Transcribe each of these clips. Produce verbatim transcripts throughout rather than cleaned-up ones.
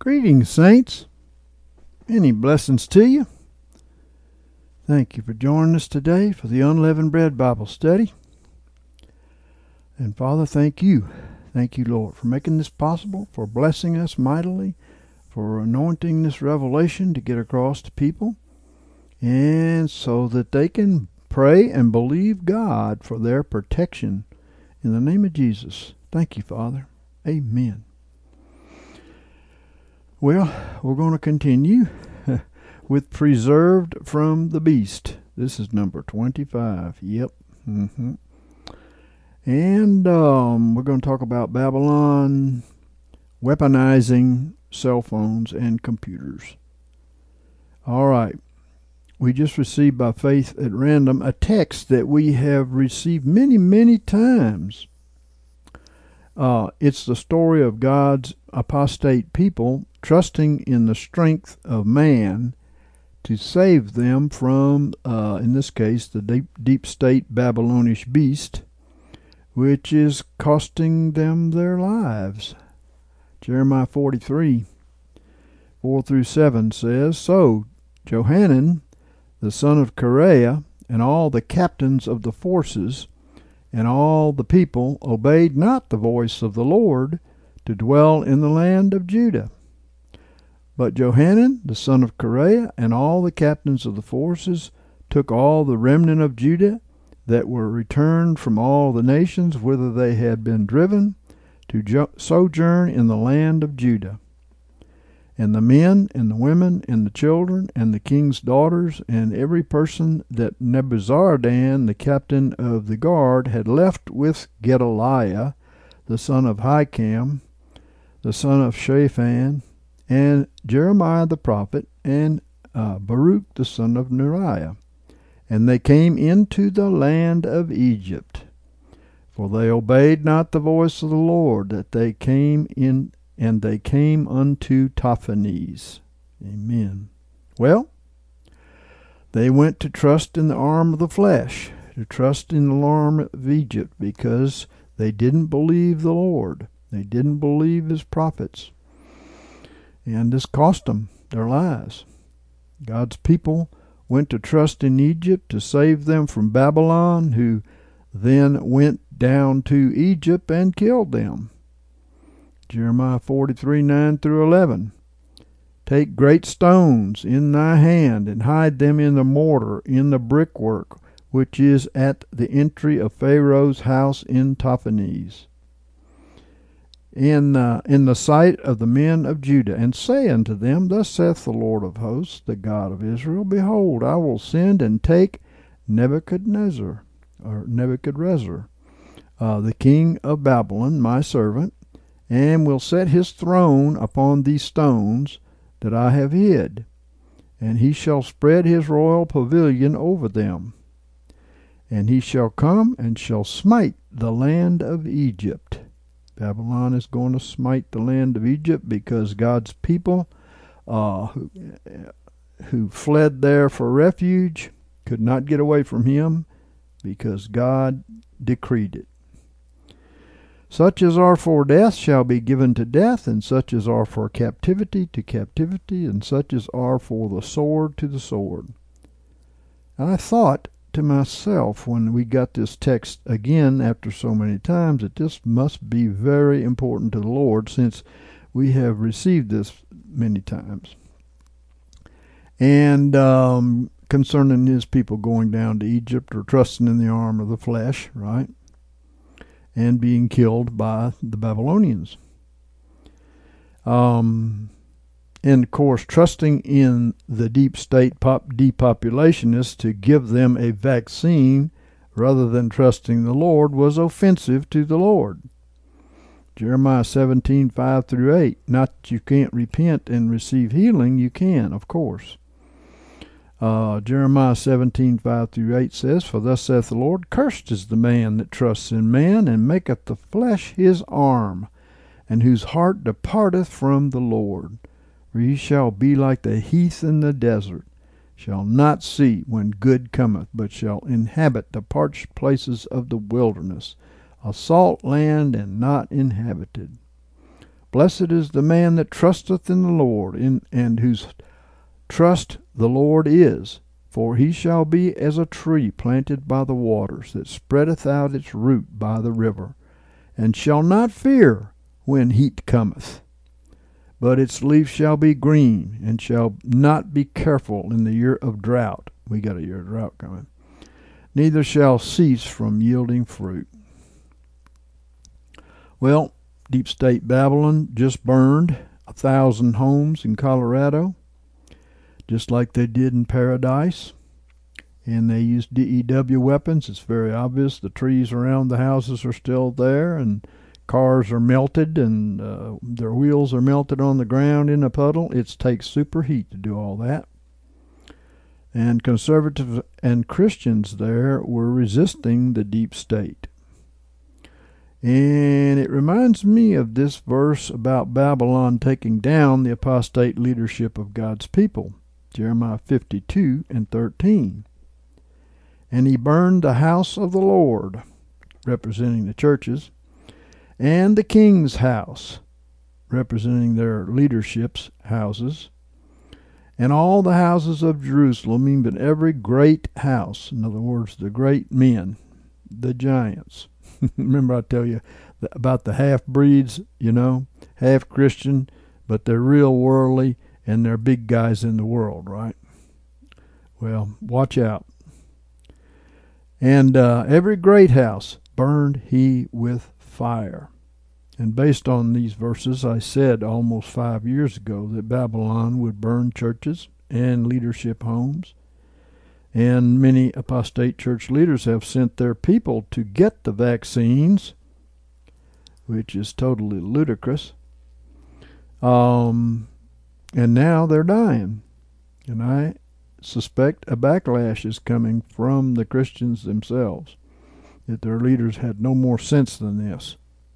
Greetings, saints. Many blessings to you. Thank you for joining us today for the Unleavened Bread Bible Study. And Father, thank you. Thank you, Lord, for making this possible, for blessing us mightily, for anointing this revelation to get across to people, and so that they can pray and believe God for their protection. In the name of Jesus, thank you, Father. Amen. Well, we're going to continue with Preserved from the Beast. This is number twenty-five. Yep. Mm-hmm. And um, we're going to talk about Babylon weaponizing cell phones and computers. All right. We just received by faith at random a text that we have received many, many times. Uh, it's the story of God's apostate people trusting in the strength of man to save them from, uh, in this case, the deep, deep state Babylonish beast, which is costing them their lives. Jeremiah forty-three, four through seven says, So Johanan, the son of Kareah, and all the captains of the forces, and all the people obeyed not the voice of the Lord to dwell in the land of Judah. But Johanan, the son of Kareah, and all the captains of the forces took all the remnant of Judah that were returned from all the nations whither they had been driven to jo- sojourn in the land of Judah. And the men, and the women, and the children, and the king's daughters, and every person that Nebuzaradan, the captain of the guard, had left with Gedaliah, the son of Hikam, the son of Shaphan, and Jeremiah the prophet, and uh, Baruch the son of Neriah. And they came into the land of Egypt. For they obeyed not the voice of the Lord, that they came in, and they came unto Tahpanhes. Amen. Well, they went to trust in the arm of the flesh, to trust in the arm of Egypt, because they didn't believe the Lord. They didn't believe his prophets. And this cost them their lives. God's people went to trust in Egypt to save them from Babylon, who then went down to Egypt and killed them. Jeremiah forty-three, nine through eleven. Take great stones in thy hand, and hide them in the mortar, in the brickwork, which is at the entry of Pharaoh's house in Tahpanhes, in uh, in the sight of the men of Judah, and say unto them, Thus saith the Lord of hosts, the God of Israel, Behold, I will send and take Nebuchadnezzar, or Nebuchadrezzar, uh, the king of Babylon, my servant, and will set his throne upon these stones that I have hid, and he shall spread his royal pavilion over them. And he shall come and shall smite the land of Egypt. Babylon is going to smite the land of Egypt because God's people uh, who, who fled there for refuge could not get away from him because God decreed it. Such as are for death shall be given to death, and such as are for captivity to captivity, and such as are for the sword to the sword. And I thought to myself when we got this text again after so many times that this must be very important to the Lord, since we have received this many times. And um, concerning his people going down to Egypt or trusting in the arm of the flesh, right? And being killed by the Babylonians. Um, and, of course, trusting in the deep state pop depopulationists to give them a vaccine rather than trusting the Lord was offensive to the Lord. Jeremiah seventeen, five through eight. Not that you can't repent and receive healing. You can, of course. Uh, Jeremiah seventeen, five through eight says, For thus saith the Lord, Cursed is the man that trusts in man, and maketh the flesh his arm, and whose heart departeth from the Lord. For he shall be like the heath in the desert, shall not see when good cometh, but shall inhabit the parched places of the wilderness, a salt land and not inhabited. Blessed is the man that trusteth in the Lord, in, and whose trust the Lord is. For he shall be as a tree planted by the waters, that spreadeth out its root by the river, and shall not fear when heat cometh. But its leaf shall be green, and shall not be careful in the year of drought. We got a year of drought coming. Neither shall cease from yielding fruit. Well, Deep State Babylon just burned a thousand homes in Colorado, just like they did in Paradise. And they used D E W weapons. It's very obvious. The trees around the houses are still there, and cars are melted, and uh, their wheels are melted on the ground in a puddle. It takes superheat to do all that. And conservatives and Christians there were resisting the deep state. And it reminds me of this verse about Babylon taking down the apostate leadership of God's people. Jeremiah fifty-two and thirteen. And he burned the house of the Lord, representing the churches, and the king's house, representing their leadership's houses, and all the houses of Jerusalem, even every great house, in other words, the great men, the giants. Remember I tell you about the half-breeds, you know, half-Christian, but they're real worldly, and they're big guys in the world, right? Well, watch out. And uh, every great house burned he with fire. And based on these verses, I said almost five years ago that Babylon would burn churches and leadership homes. And many apostate church leaders have sent their people to get the vaccines, which is totally ludicrous. Um, and now they're dying. And I suspect a backlash is coming from the Christians themselves, that their leaders had no more sense than this.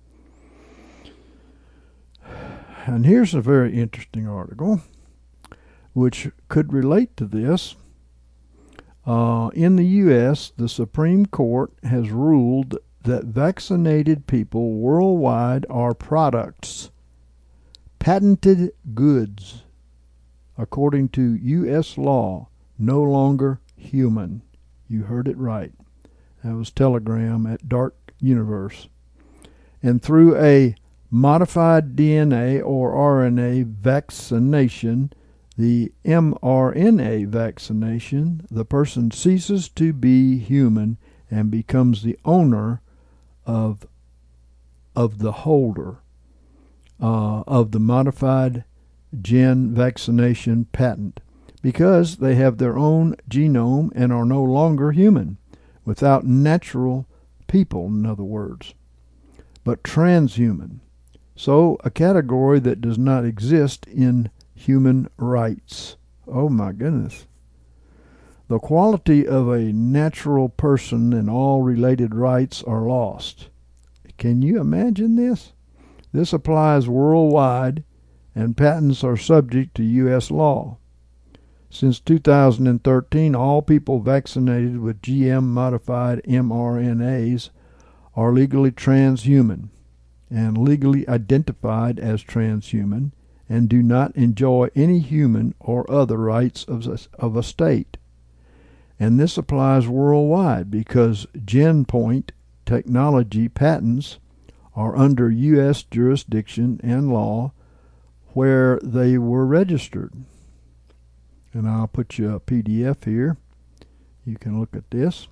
And here's a very interesting article which could relate to this. Uh, in the U S, the Supreme Court has ruled that vaccinated people worldwide are products, patented goods, according to U S law, no longer human. You heard it right. That was Telegram at Dark Universe. And through a modified D N A or R N A vaccination, the mRNA vaccination, the person ceases to be human and becomes the owner of, of the holder uh, of the modified gen vaccination patent, because they have their own genome and are no longer human, without natural people, in other words, but transhuman. So a category that does not exist in human rights. Oh my goodness. The quality of a natural person and all related rights are lost. Can you imagine this? This applies worldwide, and patents are subject to U S law. Since two thousand thirteen, all people vaccinated with G M-modified mRNAs are legally transhuman and legally identified as transhuman, and do not enjoy any human or other rights of a, of a state. And this applies worldwide because GenPoint technology patents are under U S jurisdiction and law where they were registered. And I'll put you a P D F here. You can look at this.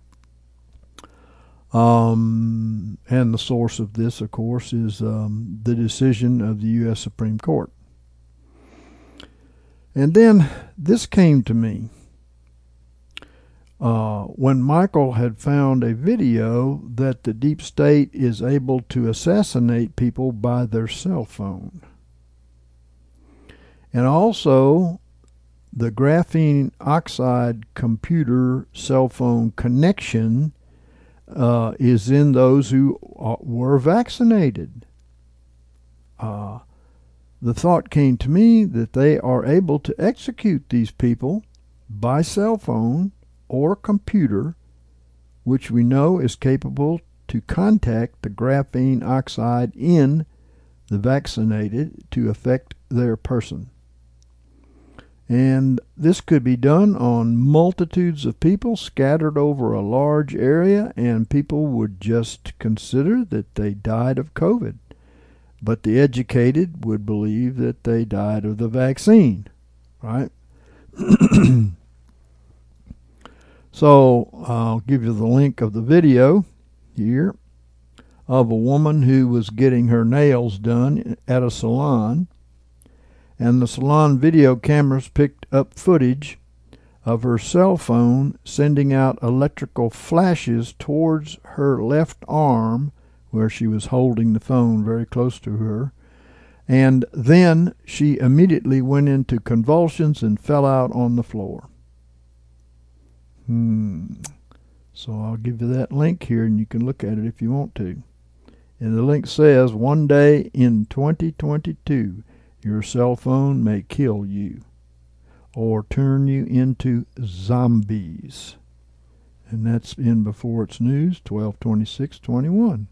Um, and the source of this, of course, is um, the decision of the U S Supreme Court. And then this came to me uh, when Michael had found a video that the deep state is able to assassinate people by their cell phone. And also the graphene oxide computer cell phone connection Uh, is in those who uh, were vaccinated. Uh, the thought came to me that they are able to execute these people by cell phone or computer, which we know is capable to contact the graphene oxide in the vaccinated to affect their person. And this could be done on multitudes of people scattered over a large area, and people would just consider that they died of COVID. But the educated would believe that they died of the vaccine, right? So I'll give you the link of the video here of a woman who was getting her nails done at a salon, and the salon video cameras picked up footage of her cell phone sending out electrical flashes towards her left arm, where she was holding the phone very close to her, and then she immediately went into convulsions and fell out on the floor. Hmm. So I'll give you that link here, and you can look at it if you want to. And the link says, one day in twenty twenty-two, your cell phone may kill you or turn you into zombies. And that's in Before It's News, twelve twenty-six twenty-one.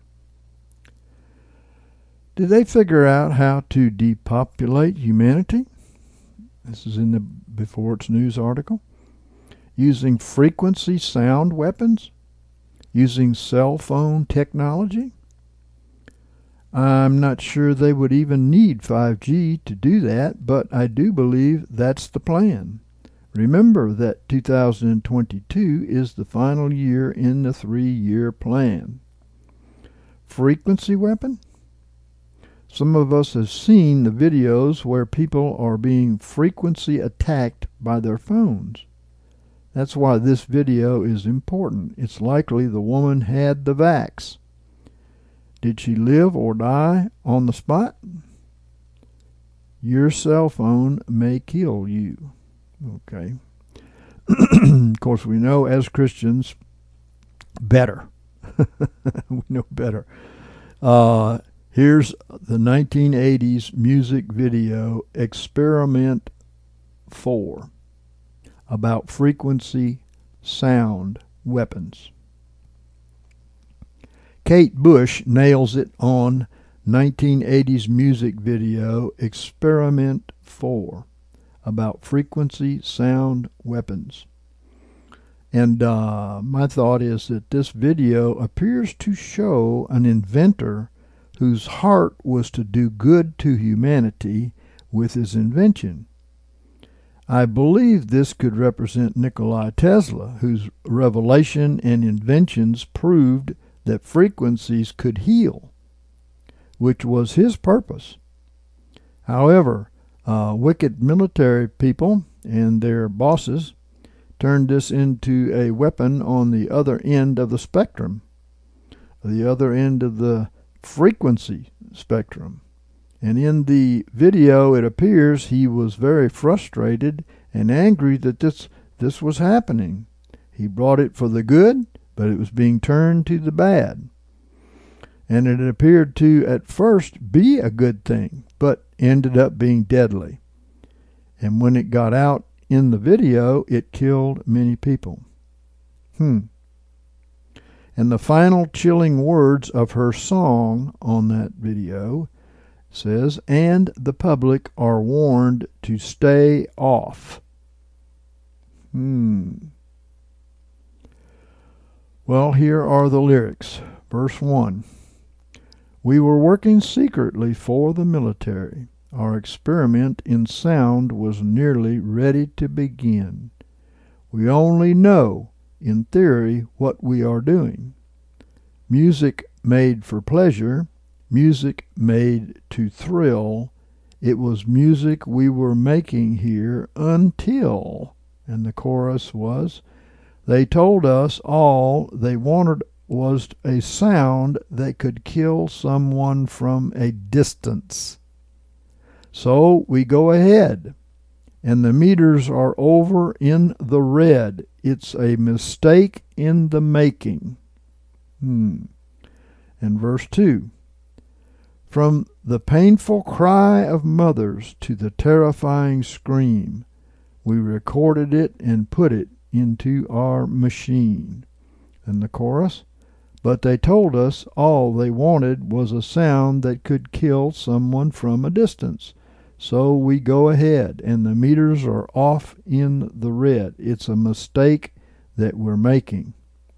Did they figure out how to depopulate humanity? This is in the Before It's News article. Using frequency sound weapons? Using cell phone technology? I'm not sure they would even need five G to do that, but I do believe that's the plan. Remember that two thousand twenty-two is the final year in the three-year plan. Frequency weapon? Some of us have seen the videos where people are being frequency attacked by their phones. That's why this video is important. It's likely the woman had the vax. Did she live or die on the spot? Your cell phone may kill you. Okay. Of course, we know as Christians better. We know better. Uh, here's the nineteen eighties music video, Experiment four, about frequency sound weapons. Kate Bush nails it on nineteen eighties music video, Experiment four, about frequency sound weapons. And uh, my thought is that this video appears to show an inventor whose heart was to do good to humanity with his invention. I believe this could represent Nikola Tesla, whose revelation and inventions proved that frequencies could heal, which was his purpose. However, uh, wicked military people and their bosses turned this into a weapon on the other end of the spectrum, the other end of the frequency spectrum. And in the video, it appears he was very frustrated and angry that this, this was happening. He brought it for the good, but it was being turned to the bad. And it appeared to, at first, be a good thing, but ended up being deadly. And when it got out in the video, it killed many people. Hmm. And the final chilling words of her song on that video says, and the public are warned to stay off. Hmm. Well, here are the lyrics. Verse one. We were working secretly for the military. Our experiment in sound was nearly ready to begin. We only know, in theory, what we are doing. Music made for pleasure, music made to thrill. It was music we were making here until, and the chorus was, they told us all they wanted was a sound that could kill someone from a distance. So we go ahead, and the meters are over in the red. It's a mistake in the making. Hmm. And verse two. From the painful cry of mothers to the terrifying scream, we recorded it and put it into our machine. And the chorus, but they told us all they wanted was a sound that could kill someone from a distance. So we go ahead, and the meters are off in the red. It's a mistake that we're making.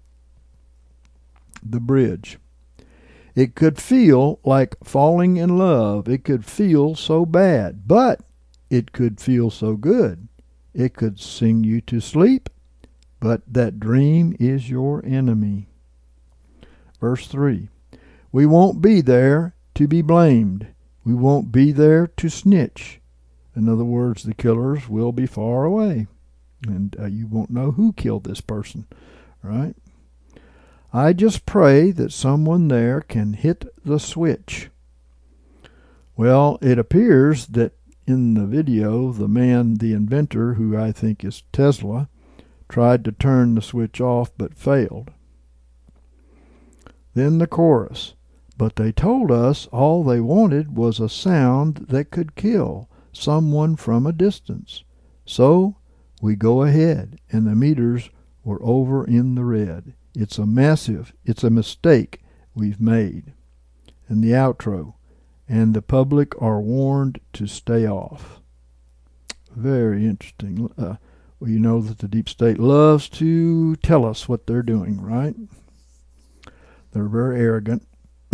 The bridge. It could feel like falling in love. It could feel so bad, but it could feel so good. It could sing you to sleep, but that dream is your enemy. Verse three. We won't be there to be blamed. We won't be there to snitch. In other words, the killers will be far away, and uh, you won't know who killed this person, right? I just pray that someone there can hit the switch. Well, it appears that in the video, the man, the inventor, who I think is Tesla, tried to turn the switch off but failed. Then the chorus. But they told us all they wanted was a sound that could kill someone from a distance. So we go ahead, and the meters were over in the red. It's a massive, it's a mistake we've made. And the outro. And the public are warned to stay off. Very interesting. Uh, well, you know that the deep state loves to tell us what they're doing, right? They're very arrogant.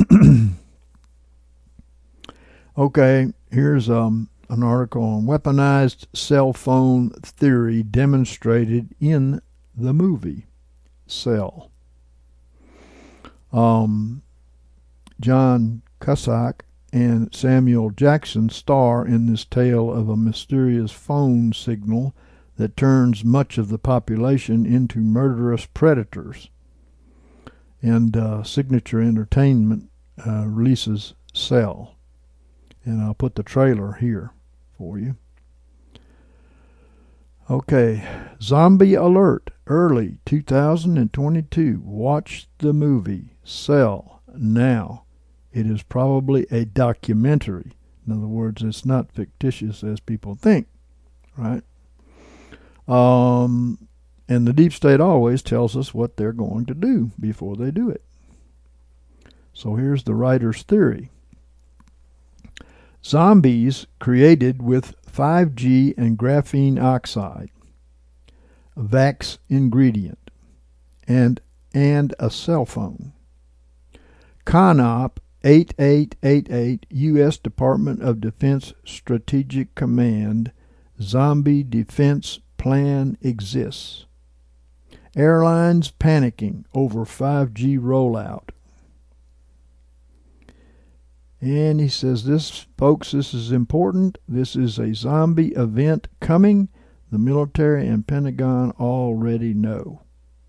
Okay, here's um, an article on weaponized cell phone theory demonstrated in the movie Cell. Um, John Cusack and Samuel Jackson star in this tale of a mysterious phone signal that turns much of the population into murderous predators. And uh, Signature Entertainment uh, releases Cell. And I'll put the trailer here for you. Okay, Zombie Alert, early two thousand twenty-two. Watch the movie Cell now. It is probably a documentary. In other words, it's not fictitious as people think, right? Um, and the deep state always tells us what they're going to do before they do it. So here's the writer's theory. Zombies created with five G and graphene oxide, Vax ingredient, and, and a cell phone. CONOP eighty-eight eighty-eight, U S Department of Defense Strategic Command, Zombie Defense Plan exists. Airlines panicking over five G rollout. And he says, this, folks, this is important. This is a zombie event coming. The military and Pentagon already know.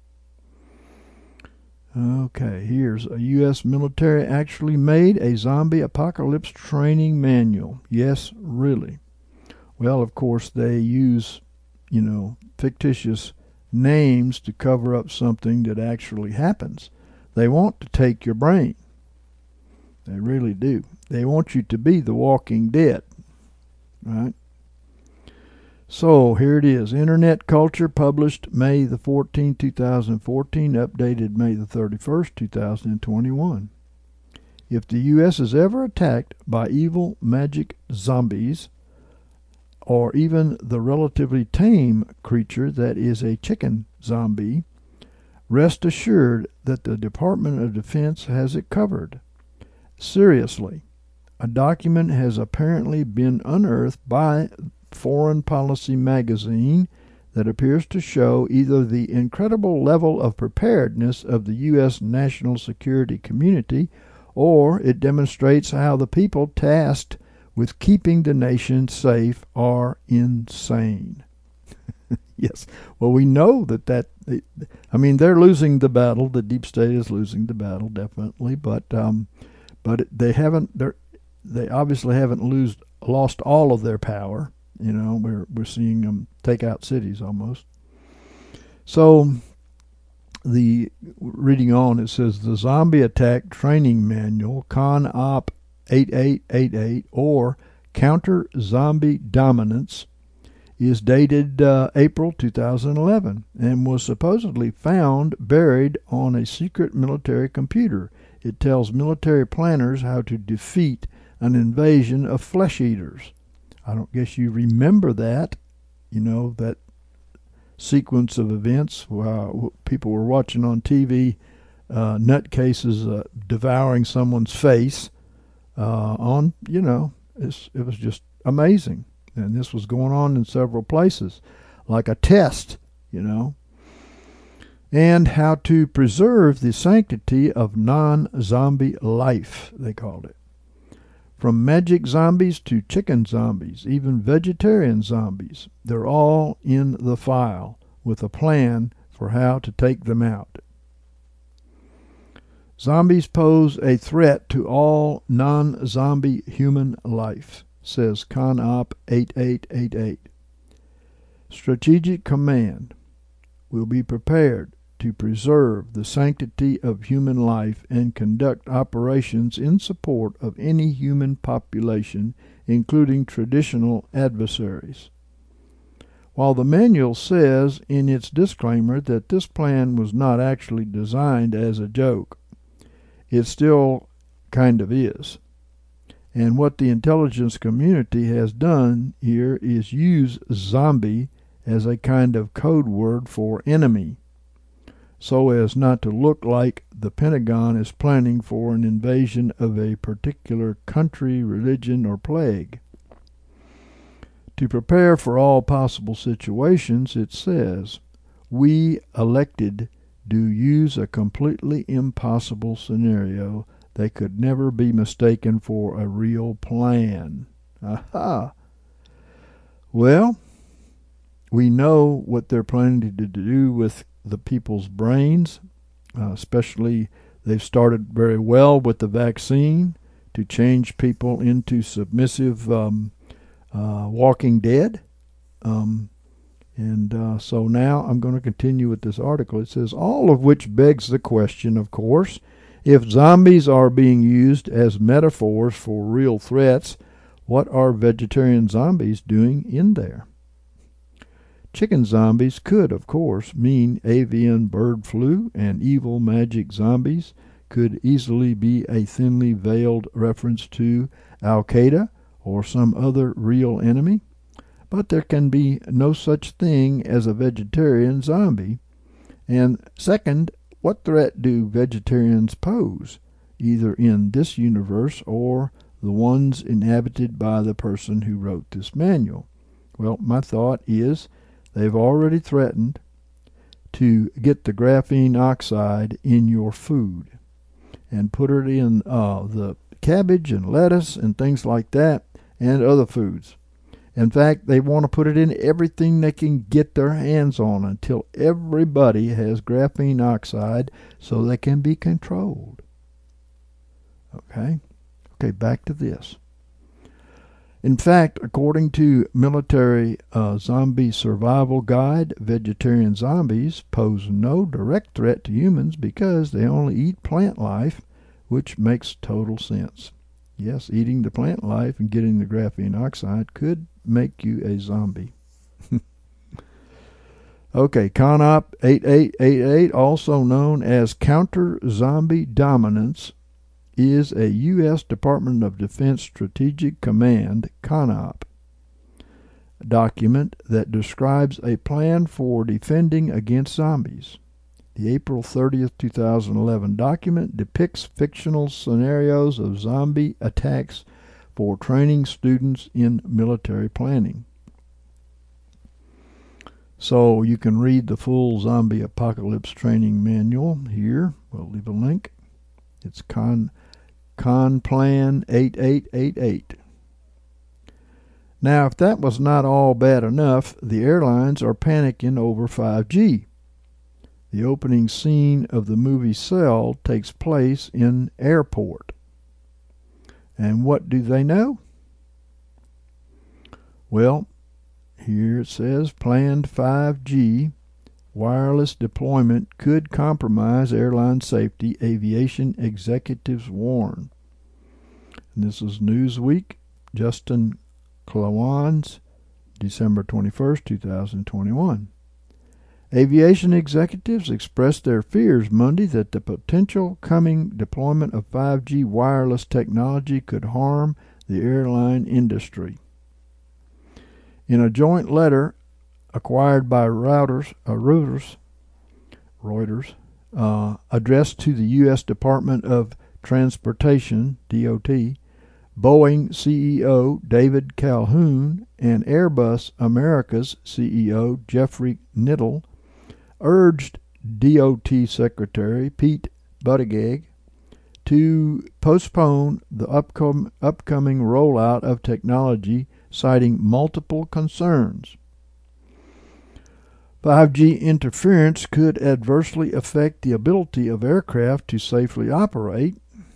Okay, here's a U S military actually made a zombie apocalypse training manual. Yes, really. Well, of course, they use, you know, fictitious names to cover up something that actually happens. They want to take your brain. They really do. They want you to be the Walking Dead, right? So here it is. Internet Culture, published May the fourteenth, two thousand fourteen, updated May the thirty-first, two thousand twenty-one. If the U S is ever attacked by evil magic zombies, or even the relatively tame creature that is a chicken zombie, rest assured that the Department of Defense has it covered. Seriously, a document has apparently been unearthed by Foreign Policy magazine that appears to show either the incredible level of preparedness of the U S national security community, or it demonstrates how the people tasked with keeping the nation safe are insane. Yes, well, we know that that, I mean, they're losing the battle. The deep state is losing the battle, definitely, but um, but they haven't. They they obviously haven't lose, lost all of their power. You know, we're we're seeing them take out cities almost. So, the reading on, it says the Zombie Attack Training Manual, CONOP eighty-eight eighty-eight, or Counter Zombie Dominance, is dated uh, April two thousand eleven and was supposedly found buried on a secret military computer. It tells military planners how to defeat an invasion of flesh eaters. I don't guess you remember that, you know, that sequence of events while people were watching on T V, uh, nutcases uh, devouring someone's face uh, on, you know, it's, it was just amazing. And this was going on in several places, like a test, you know. And how to preserve the sanctity of non-zombie life, they called it. From magic zombies to chicken zombies, even vegetarian zombies, they're all in the file with a plan for how to take them out. Zombies pose a threat to all non-zombie human life, says ConOp eight eight eight eight. Strategic Command will be prepared to preserve the sanctity of human life and conduct operations in support of any human population, including traditional adversaries. While the manual says in its disclaimer that this plan was not actually designed as a joke, it still kind of is. And what the intelligence community has done here is use zombie as a kind of code word for enemy, so as not to look like the Pentagon is planning for an invasion of a particular country, religion, or plague. To prepare for all possible situations, it says, we elected to use a completely impossible scenario that could never be mistaken for a real plan. Aha! Well, we know what they're planning to do with the people's brains, uh, especially they've started very well with the vaccine to change people into submissive um, uh, walking dead. Um, and uh, so now I'm going to continue with this article. It says, all of which begs the question, of course, if zombies are being used as metaphors for real threats, what are vegetarian zombies doing in there? Chicken zombies could, of course, mean avian bird flu, and evil magic zombies could easily be a thinly veiled reference to Al-Qaeda or some other real enemy. But there can be no such thing as a vegetarian zombie. And second, what threat do vegetarians pose, either in this universe or the ones inhabited by the person who wrote this manual? Well, my thought is they've already threatened to get the graphene oxide in your food and put it in uh, the cabbage and lettuce and things like that and other foods. In fact, they want to put it in everything they can get their hands on until everybody has graphene oxide so they can be controlled. Okay? Okay, back to this. In fact, according to Military uh, Zombie Survival Guide, vegetarian zombies pose no direct threat to humans because they only eat plant life, which makes total sense. Yes, eating the plant life and getting the graphene oxide could make you a zombie. Okay, ConOp eight eight eight eight, also known as Counter-Zombie Dominance, is a U S Department of Defense Strategic Command, ConOp, document that describes a plan for defending against zombies. The April thirtieth, two thousand eleven document depicts fictional scenarios of zombie attacks for training students in military planning. So you can read the full zombie apocalypse training manual here. We'll leave a link. It's Con ConPlan eight eight eight eight. Now, if that was not all bad enough, the airlines are panicking over five G. The opening scene of the movie Cell takes place in airport. And what do they know? Well, here it says planned five G wireless deployment could compromise airline safety, aviation executives warn. And this is Newsweek. Justin Klawans, December twenty-first, two thousand twenty-one. Aviation executives expressed their fears Monday that the potential coming deployment of five G wireless technology could harm the airline industry. In a joint letter acquired by Reuters, uh, Reuters, Reuters uh, addressed to the U S Department of Transportation, D O T, Boeing C E O David Calhoun and Airbus America's C E O Jeffrey Niddle urged D O T Secretary Pete Buttigieg to postpone the upcom- upcoming rollout of technology, citing multiple concerns. five G interference could adversely affect the ability of aircraft to safely operate.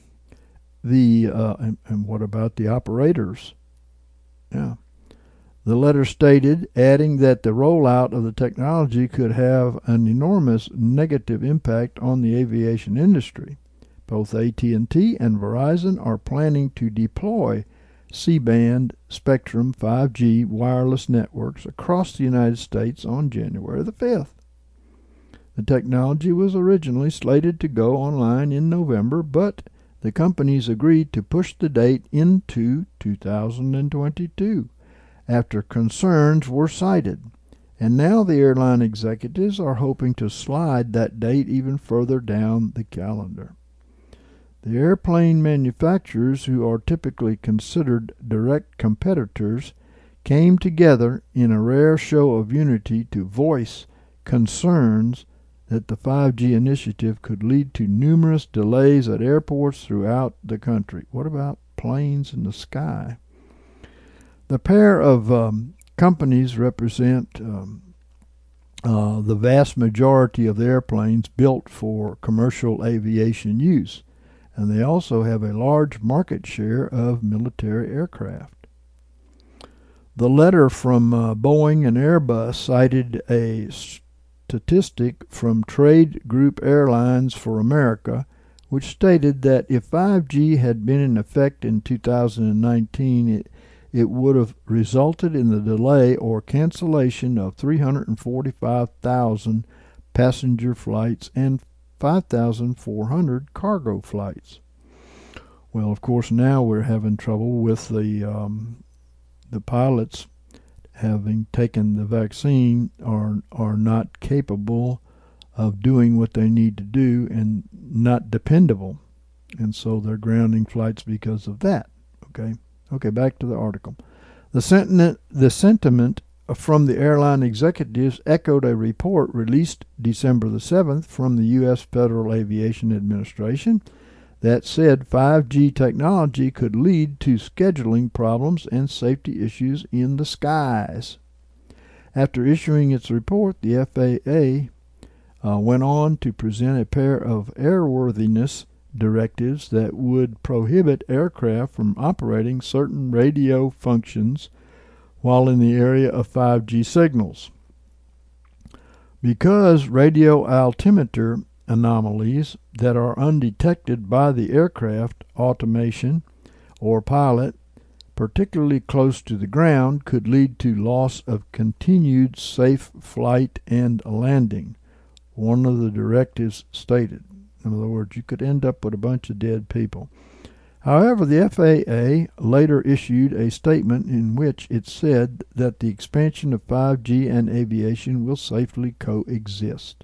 The uh, and, and what about the operators? Yeah. The letter stated, adding that the rollout of the technology could have an enormous negative impact on the aviation industry. Both A T and T and Verizon are planning to deploy C-band Spectrum five G wireless networks across the United States on January the fifth. The technology was originally slated to go online in November, but the companies agreed to push the date into two thousand twenty-two after concerns were cited, and now the airline executives are hoping to slide that date even further down the calendar. The airplane manufacturers, who are typically considered direct competitors, came together in a rare show of unity to voice concerns that the five G initiative could lead to numerous delays at airports throughout the country. What about planes in the sky? The pair of um, companies represent um, uh, the vast majority of the airplanes built for commercial aviation use, and they also have a large market share of military aircraft. The letter from uh, Boeing and Airbus cited a statistic from Trade Group Airlines for America, which stated that if five G had been in effect in two thousand nineteen, it, it would have resulted in the delay or cancellation of three hundred forty-five thousand passenger flights and five thousand four hundred cargo flights. Well, of course, now we're having trouble with the um, the pilots having taken the vaccine are are not capable of doing what they need to do and not dependable, and so they're grounding flights because of that. Okay, okay, back to the article. The sentiment, the sentiment from the airline executives echoed a report released December the seventh from the U S Federal Aviation Administration that said five G technology could lead to scheduling problems and safety issues in the skies. After issuing its report, the F A A uh, went on to present a pair of airworthiness directives that would prohibit aircraft from operating certain radio functions while in the area of five G signals. Because radio altimeter anomalies that are undetected by the aircraft automation or pilot, particularly close to the ground, could lead to loss of continued safe flight and landing, one of the directives stated. In other words, you could end up with a bunch of dead people. However, the F A A later issued a statement in which it said that the expansion of five G and aviation will safely coexist.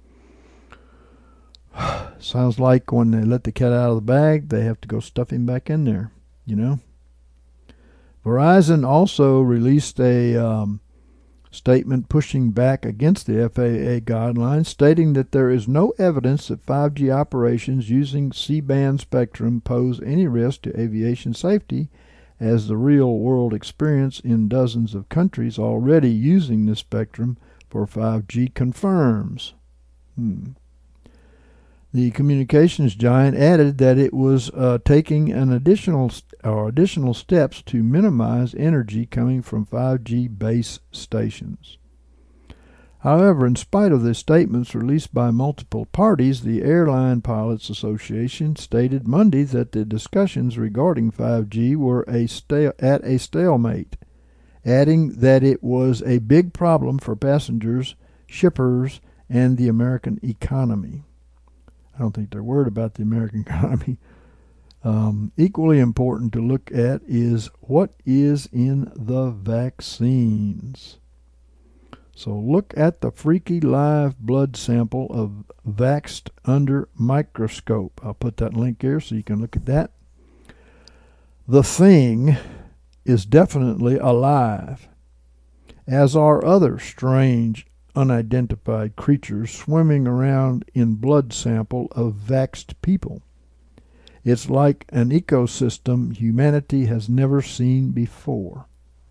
Sounds like when they let the cat out of the bag, they have to go stuff him back in there, you know. Verizon also released a um, statement pushing back against the F A A guidelines, stating that there is no evidence that five G operations using C-band spectrum pose any risk to aviation safety, as the real-world experience in dozens of countries already using this spectrum for five G confirms. Hmm. The communications giant added that it was uh, taking an additional st- or additional steps to minimize energy coming from five G base stations. However, in spite of the statements released by multiple parties, the Airline Pilots Association stated Monday that the discussions regarding five G were a sta- at a stalemate, adding that it was a big problem for passengers, shippers, and the American economy. I don't think they're worried about the American economy. Um, equally important to look at is what is in the vaccines. So look at the freaky live blood sample of vaxxed under microscope. I'll put that link here so you can look at that. The thing is definitely alive, as are other strange unidentified creatures swimming around in blood sample of vaxxed people. It's like an ecosystem humanity has never seen before.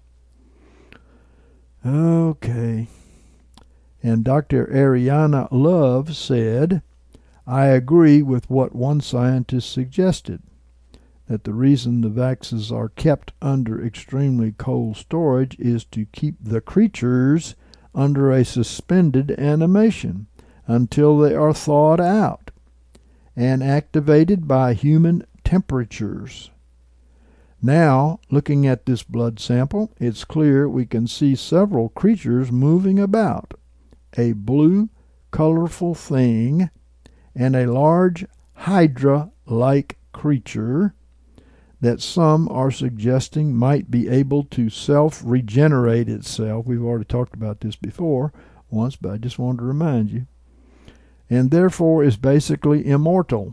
Okay. And Doctor Ariana Love said, I agree with what one scientist suggested, that the reason the vaxes are kept under extremely cold storage is to keep the creatures under a suspended animation until they are thawed out and activated by human temperatures. Now, looking at this blood sample, it's clear we can see several creatures moving about. A blue, colorful thing and a large hydra-like creature that some are suggesting might be able to self-regenerate itself. We've already talked about this before once, but I just wanted to remind you. And therefore is basically immortal.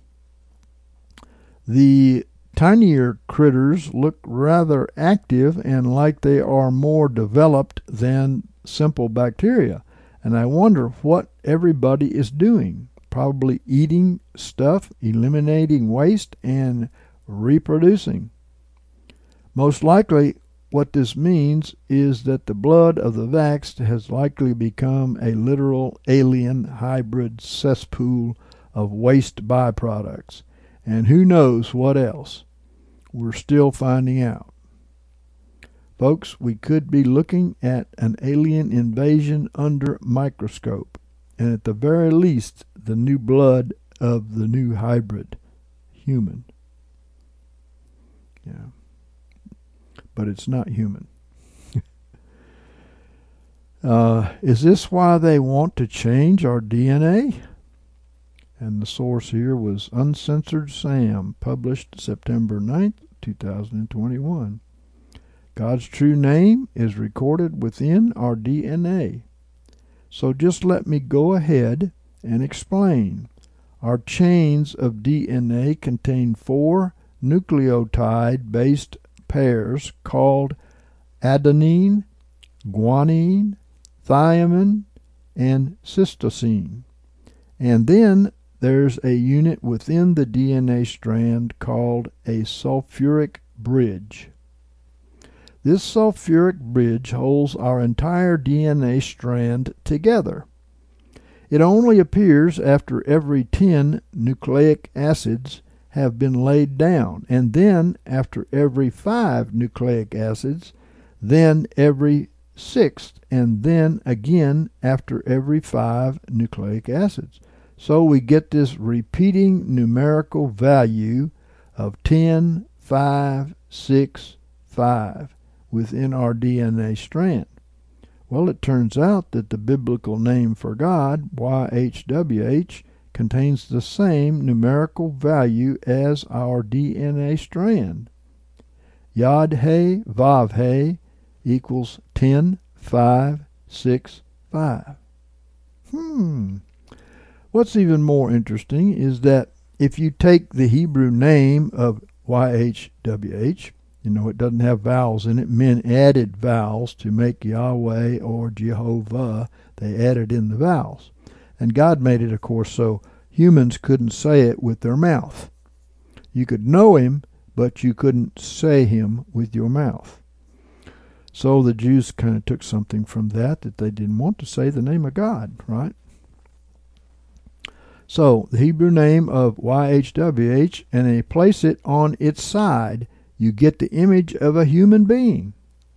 The tinier critters look rather active and like they are more developed than simple bacteria. And I wonder what everybody is doing. Probably eating stuff, eliminating waste, and reproducing. Most likely what this means is that the blood of the vaxxed has likely become a literal alien hybrid cesspool of waste byproducts, and who knows what else. We're still finding out. Folks, we could be looking at an alien invasion under microscope, and at the very least the new blood of the new hybrid human. Yeah. But it's not human. uh, is this why they want to change our D N A? And the source here was Uncensored Sam, published September ninth, two thousand twenty-one. God's true name is recorded within our D N A. So just let me go ahead and explain. Our chains of D N A contain four nucleotide-based pairs called adenine, guanine, thymine, and cytosine. And then there's a unit within the D N A strand called a sulfuric bridge. This sulfuric bridge holds our entire D N A strand together. It only appears after every ten nucleic acids have been laid down, and then after every five nucleic acids, then every sixth, and then again after every five nucleic acids. So we get this repeating numerical value of ten, five, six, five within our D N A strand. Well, it turns out that the biblical name for God, Y H W H, contains the same numerical value as our D N A strand. Yod-He, Vav-He equals ten, five, six, five. Hmm. What's even more interesting is that if you take the Hebrew name of Y H W H, you know, it doesn't have vowels in it. Men added vowels to make Yahweh or Jehovah. They added in the vowels. And God made it, of course, so humans couldn't say it with their mouth. You could know him, but you couldn't say him with your mouth. So the Jews kind of took something from that, that they didn't want to say the name of God, right? So the Hebrew name of Y H W H, and they place it on its side, you get the image of a human being.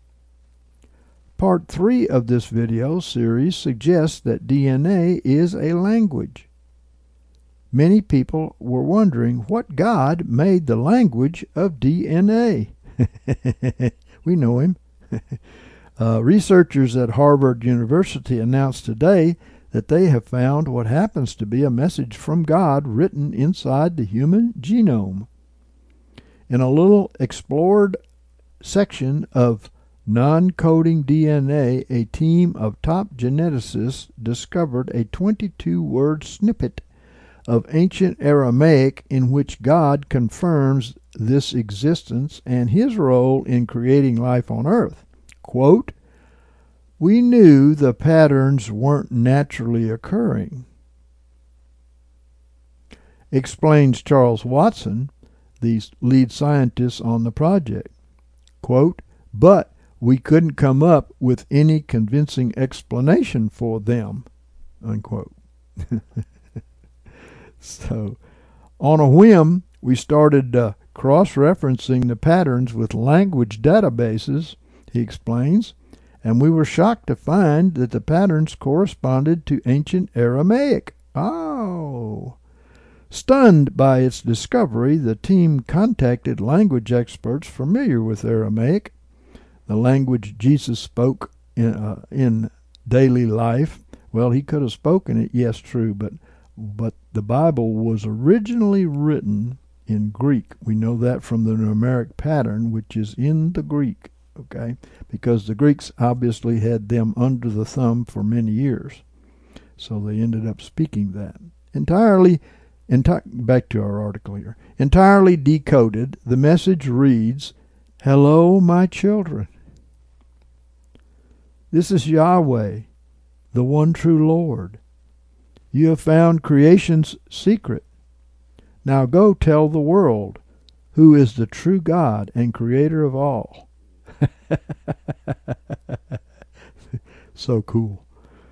Part three of this video series suggests that D N A is a language. Many people were wondering what God made the language of D N A. We know him. uh, researchers at Harvard University announced today that they have found what happens to be a message from God written inside the human genome. In a little explored section of non-coding D N A, a team of top geneticists discovered a twenty-two word snippet of ancient Aramaic in which God confirms this existence and his role in creating life on earth. Quote, "We knew the patterns weren't naturally occurring," explains Charles Watson, the lead scientist on the project. Quote, "But we couldn't come up with any convincing explanation for them," unquote. So, on a whim, we started uh, cross-referencing the patterns with language databases, he explains, and we were shocked to find that the patterns corresponded to ancient Aramaic. Oh! Stunned by its discovery, the team contacted language experts familiar with Aramaic, the language Jesus spoke in, uh, in daily life. Well, he could have spoken it, yes, true, but but the Bible was originally written in Greek. We know that from the numeric pattern, which is in the Greek, okay? Because the Greeks obviously had them under the thumb for many years. So they ended up speaking that. Entirely, enti- back to our article here. Entirely decoded, the message reads, "Hello, my children. This is Yahweh, the one true Lord. You have found creation's secret. Now go tell the world who is the true God and creator of all." So cool.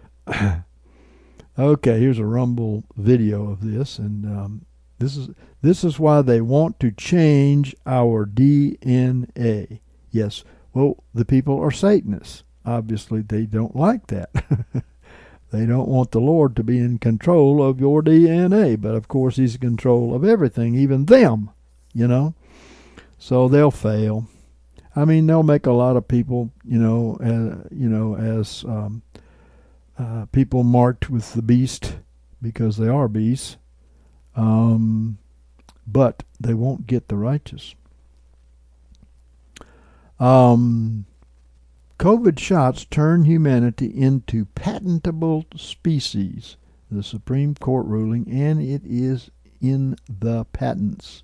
Okay, here's a Rumble video of this, and um, this is this is why they want to change our D N A. Yes, well, the people are Satanists. Obviously, they don't like that. They don't want the Lord to be in control of your D N A, but of course he's in control of everything, even them, you know. So they'll fail. I mean, they'll make a lot of people, you know, uh, you know, as um, uh, people marked with the beast, because they are beasts, um, but they won't get the righteous. Um... COVID shots turn humanity into patentable species. The Supreme Court ruling, and it is in the patents.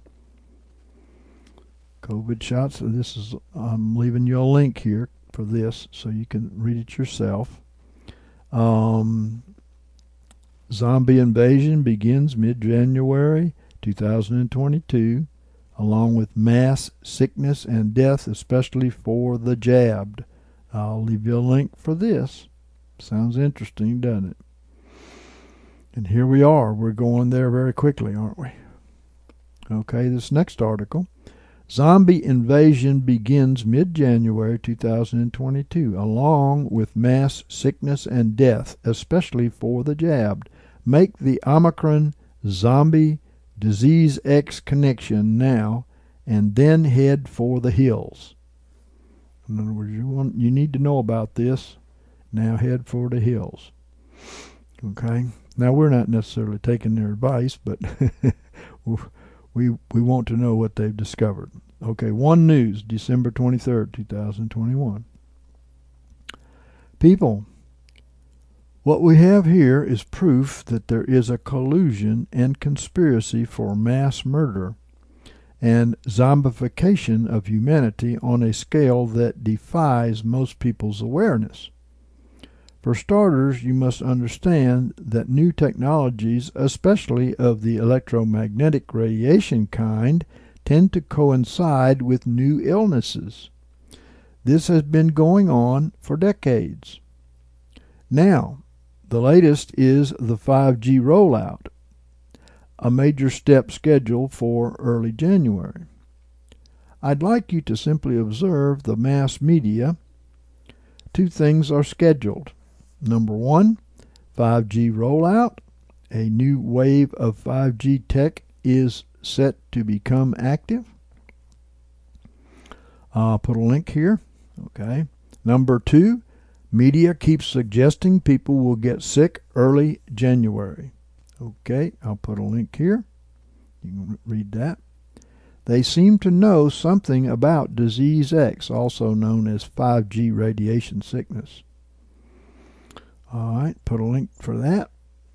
COVID shots, this is, I'm leaving you a link here for this so you can read it yourself. Um, zombie invasion begins mid-January two thousand twenty-two, along with mass sickness and death, especially for the jabbed. I'll leave you a link for this. Sounds interesting, doesn't it? And here we are. We're going there very quickly, aren't we? Okay, this next article. Zombie invasion begins mid-January two thousand twenty-two, along with mass sickness and death, especially for the jabbed. Make the Omicron zombie disease X connection now, and then head for the hills. In other words, you want, you need to know about this. Now head for the hills. Okay. Now we're not necessarily taking their advice, but we we want to know what they've discovered. Okay. One News, December twenty-third, two thousand twenty-one. People, what we have here is proof that there is a collusion and conspiracy for mass murder and zombification of humanity on a scale that defies most people's awareness. For starters, you must understand that new technologies, especially of the electromagnetic radiation kind, tend to coincide with new illnesses. This has been going on for decades. Now, the latest is the five G rollout, a major step scheduled for early January. I'd like you to simply observe the mass media. Two things are scheduled. Number one, five G rollout. A new wave of five G tech is set to become active. I'll put a link here. Okay. Number two, media keeps suggesting people will get sick early January. Okay, I'll put a link here. You can read that. They seem to know something about Disease X, also known as five G radiation sickness. All right, put a link for that.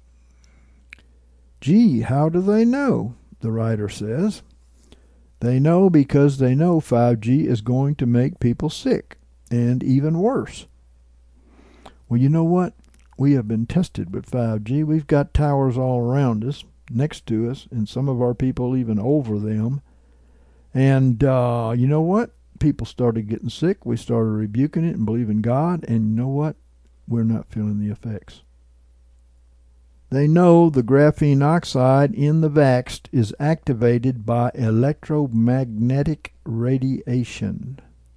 Gee, how do they know? The writer says. They know because they know five G is going to make people sick, and even worse. Well, you know what? We have been tested with five G. We've got towers all around us, next to us, and some of our people even over them. And uh, you know what? People started getting sick. We started rebuking it and believing God. And you know what? We're not feeling the effects. They know the graphene oxide in the vaxxed is activated by electromagnetic radiation.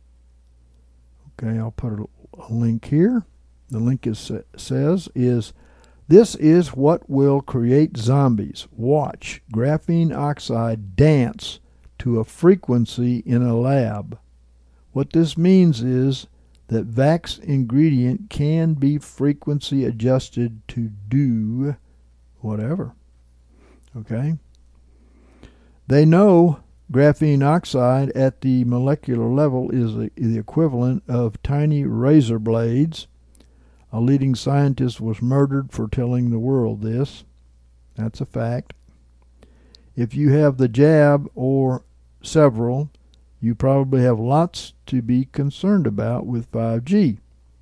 Okay, I'll put a, a link here. The link is, says is, this is what will create zombies. Watch graphene oxide dance to a frequency in a lab. What this means is that Vax ingredient can be frequency adjusted to do whatever. Okay? They know graphene oxide at the molecular level is the, the equivalent of tiny razor blades. A leading scientist was murdered for telling the world this. That's a fact. If you have the jab or several, you probably have lots to be concerned about with five G.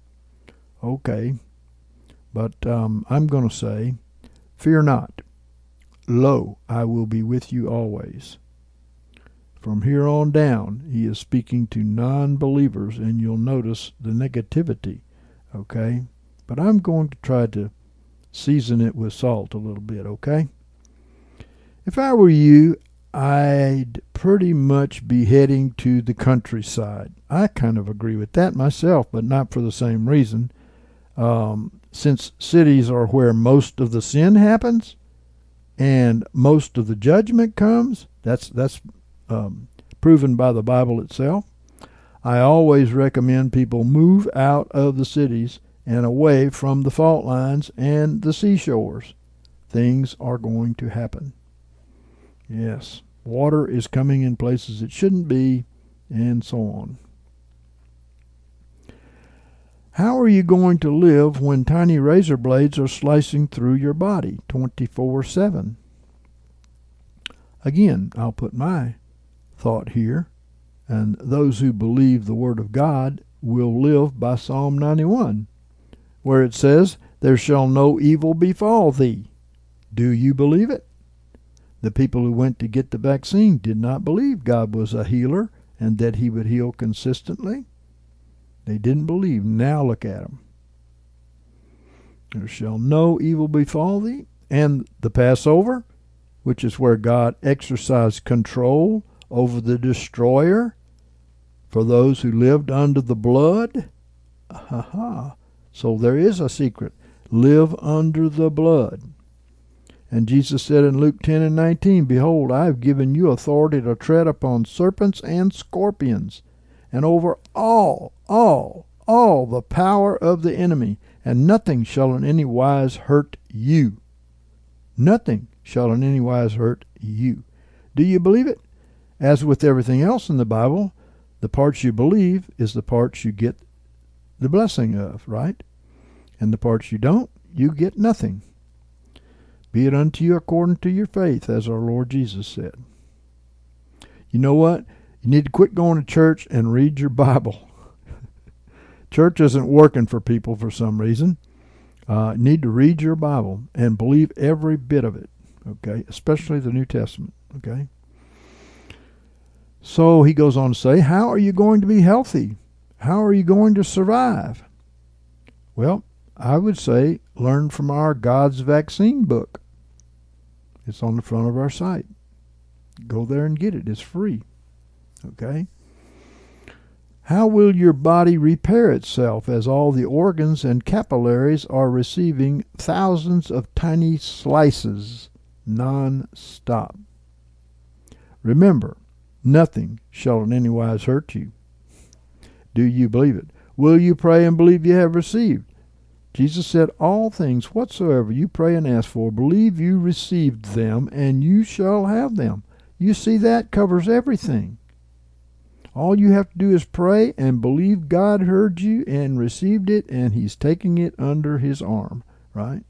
Okay, but um, I'm going to say, fear not. Lo, I will be with you always. From here on down, he is speaking to non-believers, and you'll notice the negativity, okay? But I'm going to try to season it with salt a little bit, okay? If I were you, I'd pretty much be heading to the countryside. I kind of agree with that myself, but not for the same reason. Um, since cities are where most of the sin happens and most of the judgment comes, that's that's um, proven by the Bible itself. I always recommend people move out of the cities and away from the fault lines and the seashores. Things are going to happen. Yes, water is coming in places it shouldn't be, and so on. How are you going to live when tiny razor blades are slicing through your body twenty-four seven? Again, I'll put my thought here, and those who believe the Word of God will live by Psalm ninety-one, where it says, "There shall no evil befall thee." Do you believe it? The people who went to get the vaccine did not believe God was a healer and that he would heal consistently. They didn't believe. Now look at them. There shall no evil befall thee. And the Passover, which is where God exercised control over the destroyer for those who lived under the blood. Ha ha. So there is a secret. Live under the blood. And Jesus said in Luke ten and nineteen, "Behold, I have given you authority to tread upon serpents and scorpions, and over all, all, all the power of the enemy, and nothing shall in any wise hurt you." Nothing shall in any wise hurt you. Do you believe it? As with everything else in the Bible, the parts you believe is the parts you get the blessing of, right? And the parts you don't, you get nothing. Be it unto you according to your faith, as our Lord Jesus said. You know what? You need to quit going to church and read your Bible. Church isn't working for people for some reason. Uh, you need to read your Bible and believe every bit of it, okay? Especially the New Testament, okay? So he goes on to say, how are you going to be healthy? How are you going to survive? Well, I would say learn from our God's Vaccine book. It's on the front of our site. Go there and get it. It's free. Okay? How will your body repair itself as all the organs and capillaries are receiving thousands of tiny slices non-stop? Remember, nothing shall in any wise hurt you. Do you believe it? will you pray and believe you have received? Jesus said, all things whatsoever you pray and ask for, believe you received them, and you shall have them. You see, that covers everything. All you have to do is pray and believe God heard you and received it, and he's taking it under his arm, right?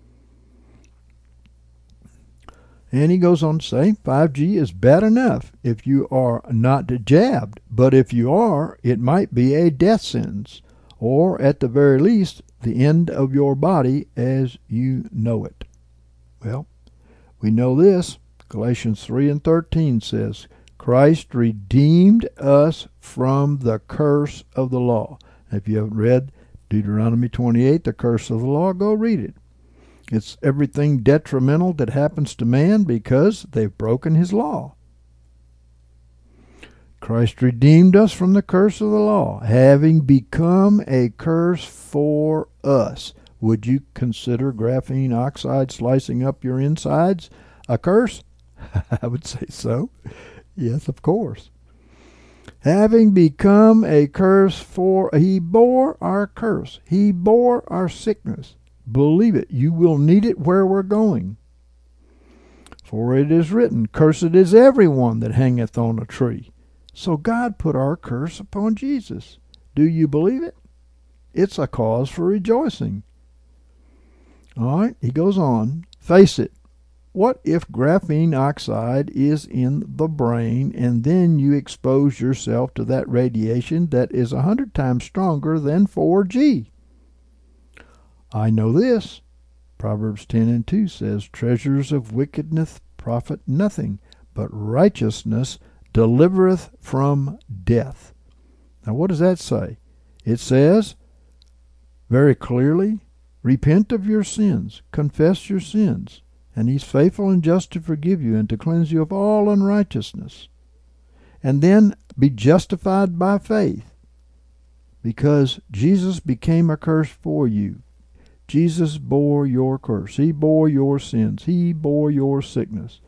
And he goes on to say, five G is bad enough if you are not jabbed, but if you are, it might be a death sentence, or at the very least, the end of your body as you know it. Well, we know this. Galatians three and thirteen says, Christ redeemed us from the curse of the law. If you haven't read Deuteronomy twenty-eight, the curse of the law, go read it. It's everything detrimental that happens to man because they've broken his law. Christ redeemed us from the curse of the law, having become a curse for us. Would you consider graphene oxide slicing up your insides a curse? I would say so. Yes, of course. Having become a curse for, he bore our curse. He bore our sickness. Believe it, you will need it where we're going. For it is written, cursed is everyone that hangeth on a tree. So God put our curse upon Jesus. Do you believe it? It's a cause for rejoicing. All right, he goes on. Face it. What if graphene oxide is in the brain and then you expose yourself to that radiation that is a hundred times stronger than four G? I know this. Proverbs ten and two says, treasures of wickedness profit nothing, but righteousness delivereth from death. Now what does that say? It says very clearly, repent of your sins, confess your sins, and he's faithful and just to forgive you and to cleanse you of all unrighteousness. And then be justified by faith, because Jesus became a curse for you. Jesus bore your curse. He bore your sins. He bore your sickness.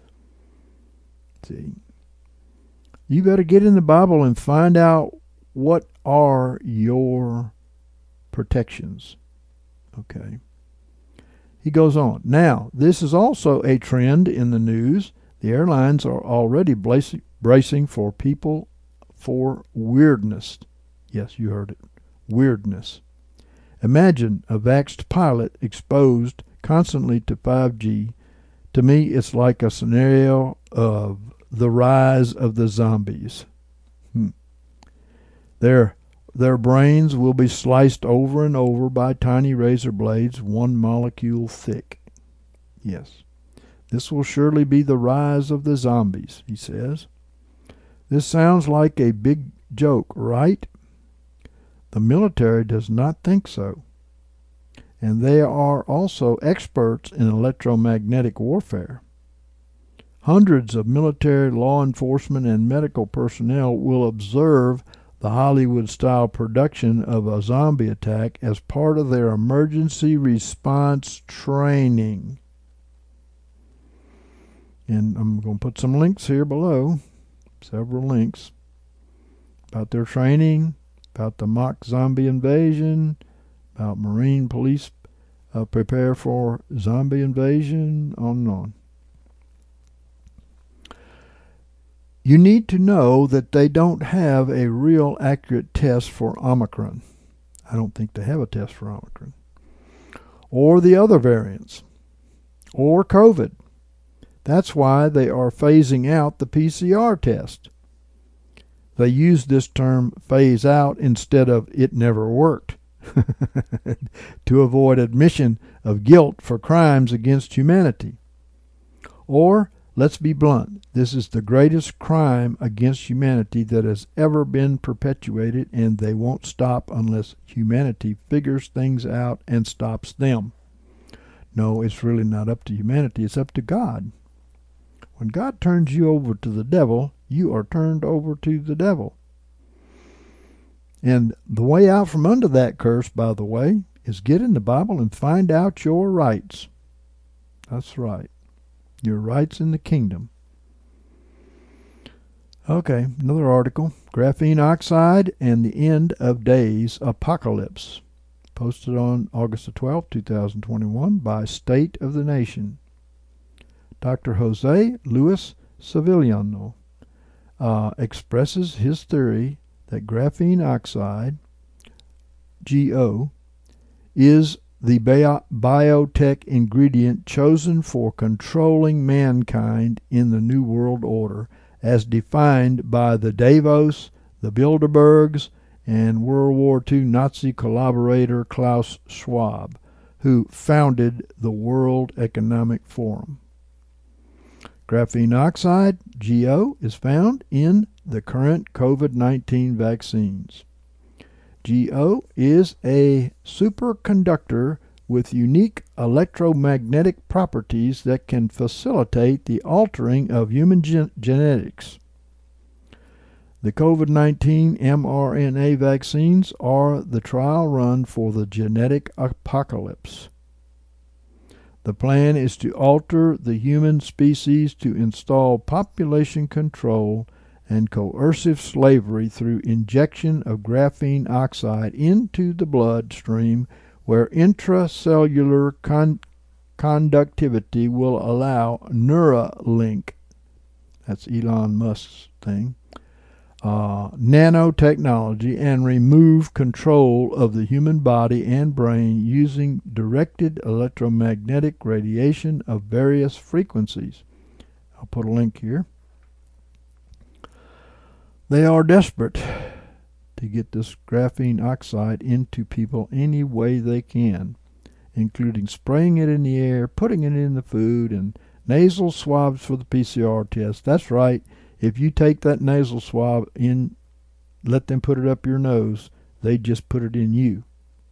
See, you better get in the Bible and find out what are your protections. Okay. He goes on. Now, this is also a trend in the news. The airlines are already bracing for people for weirdness. Yes, you heard it. Weirdness. Imagine a vaxxed pilot exposed constantly to five G. To me, it's like a scenario of the rise of the zombies. Hmm. Their, their brains will be sliced over and over by tiny razor blades, one molecule thick. Yes, this will surely be the rise of the zombies, he says. This sounds like a big joke, right? The military does not think so. And they are also experts in electromagnetic warfare. Hundreds of military, law enforcement, and medical personnel will observe the Hollywood-style production of a zombie attack as part of their emergency response training. And I'm going to put some links here below, several links, about their training, about the mock zombie invasion, about Marine police uh, prepare for zombie invasion, on and on. You need to know that they don't have a real accurate test for Omicron. I don't think they have a test for Omicron. Or the other variants. Or COVID. That's why they are phasing out the P C R test. They use this term phase out instead of it never worked to avoid admission of guilt for crimes against humanity. Or, let's be blunt, this is the greatest crime against humanity that has ever been perpetuated, and they won't stop unless humanity figures things out and stops them. No, it's really not up to humanity, it's up to God. When God turns you over to the devil, you are turned over to the devil. And the way out from under that curse, by the way, is get in the Bible and find out your rights. That's right. Your rights in the kingdom. Okay, another article. Graphene oxide and the end of days apocalypse. Posted on August the twelfth, two thousand twenty-one by State of the Nation. Doctor Jose Luis Sevillano uh, expresses his theory that graphene oxide, G O, is the bio- biotech ingredient chosen for controlling mankind in the New World Order, as defined by the Davos, the Bilderbergs, and World War Two Nazi collaborator Klaus Schwab, who founded the World Economic Forum. Graphene oxide, G O, is found in the current COVID nineteen vaccines. G O is a superconductor with unique electromagnetic properties that can facilitate the altering of human gen- genetics. The COVID nineteen mRNA vaccines are the trial run for the genetic apocalypse. The plan is to alter the human species to install population control and coercive slavery through injection of graphene oxide into the bloodstream, where intracellular con- conductivity will allow Neuralink, that's Elon Musk's thing, uh, nanotechnology, and remove control of the human body and brain using directed electromagnetic radiation of various frequencies. I'll put a link here. They are desperate to get this graphene oxide into people any way they can, including spraying it in the air, putting it in the food, and nasal swabs for the P C R test. That's right. If you take that nasal swab in, let them put it up your nose, they just put it in you.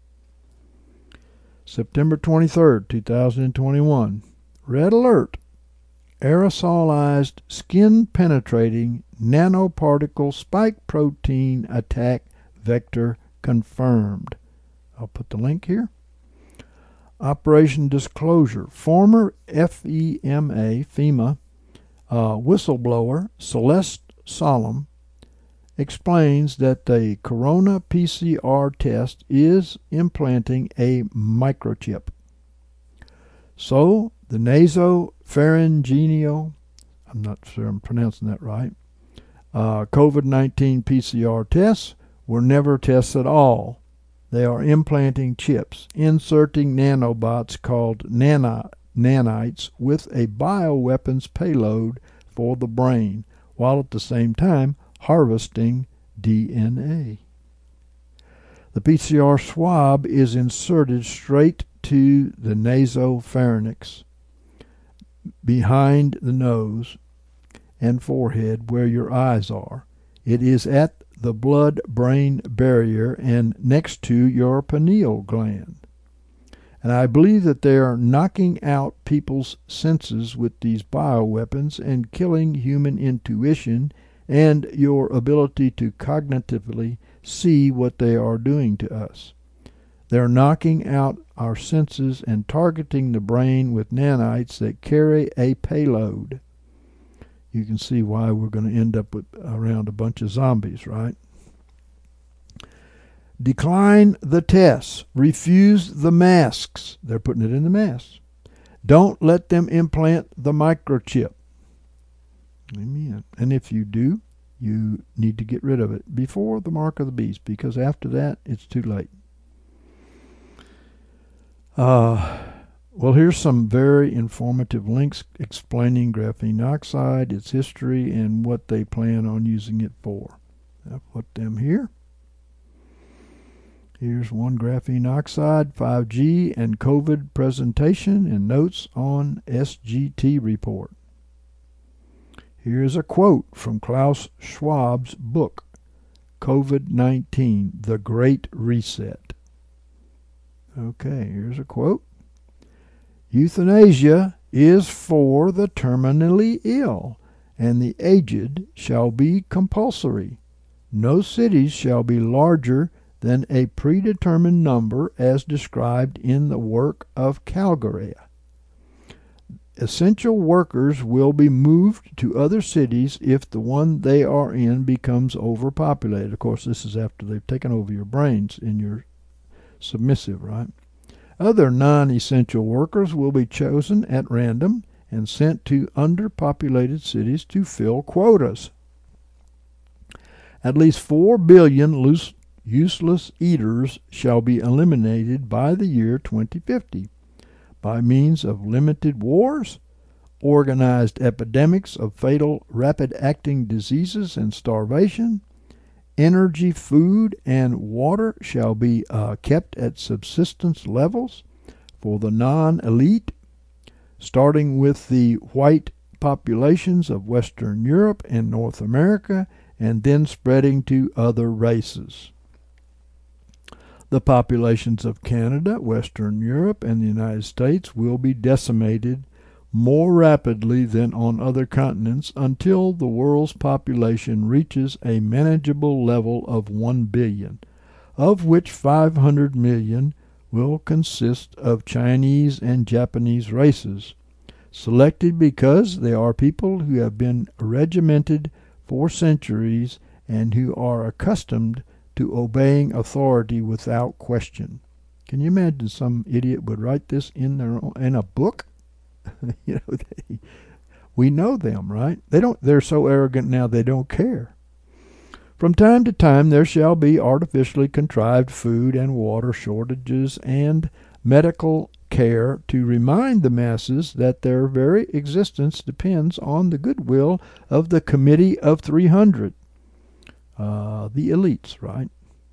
September twenty-third, two thousand twenty-one. Red alert. Aerosolized skin-penetrating nanoparticle spike protein attack vector confirmed. I'll put the link here. Operation Disclosure. Former F E M A, FEMA, uh, whistleblower Celeste Solum explains that the corona P C R test is implanting a microchip. So, the nasopharyngeal, I'm not sure I'm pronouncing that right, uh, COVID nineteen P C R tests were never tests at all. They are implanting chips, inserting nanobots called nano, nanites with a bioweapons payload for the brain, while at the same time harvesting D N A. The P C R swab is inserted straight to the nasopharynx, behind the nose and forehead where your eyes are. It is at the blood-brain barrier and next to your pineal gland. And I believe that they are knocking out people's senses with these bioweapons and killing human intuition and your ability to cognitively see what they are doing to us. They're knocking out our senses and targeting the brain with nanites that carry a payload. You can see why we're going to end up with around a bunch of zombies, right? Decline the tests. Refuse the masks. They're putting it in the masks. Don't let them implant the microchip. Amen. And if you do, you need to get rid of it before the mark of the beast, because after that, it's too late. Uh, well, here's some very informative links explaining graphene oxide, its history, and what they plan on using it for. I'll put them here. Here's one graphene oxide, five G, and COVID presentation and notes on S G T report. Here's a quote from Klaus Schwab's book, COVID nineteen, The Great Reset. Okay, here's a quote. Euthanasia is for the terminally ill, and the aged shall be compulsory. No cities shall be larger than a predetermined number as described in the work of Calgary. essential workers will be moved to other cities if the one they are in becomes overpopulated. Of course, this is after they've taken over your brains and you're submissive, right? Other non-essential workers will be chosen at random and sent to underpopulated cities to fill quotas. At least four billion loose, useless eaters shall be eliminated by the year twenty fifty by means of limited wars, organized epidemics of fatal rapid-acting diseases and starvation. Energy, food, and water shall be uh, kept at subsistence levels for the non-elite, starting with the white populations of Western Europe and North America, and then spreading to other races. The populations of Canada, Western Europe, and the United States will be decimated more rapidly than on other continents until the world's population reaches a manageable level of one billion, of which five hundred million will consist of Chinese and Japanese races, selected because they are people who have been regimented for centuries and who are accustomed to obeying authority without question. Can you imagine some idiot would write this in their own, in a book? you know, they, we know them, right? They don't. They're so arrogant now they don't care. From time to time there shall be artificially contrived food and water shortages and medical care to remind the masses that their very existence depends on the goodwill of the Committee of three hundred. Uh, the elites, right?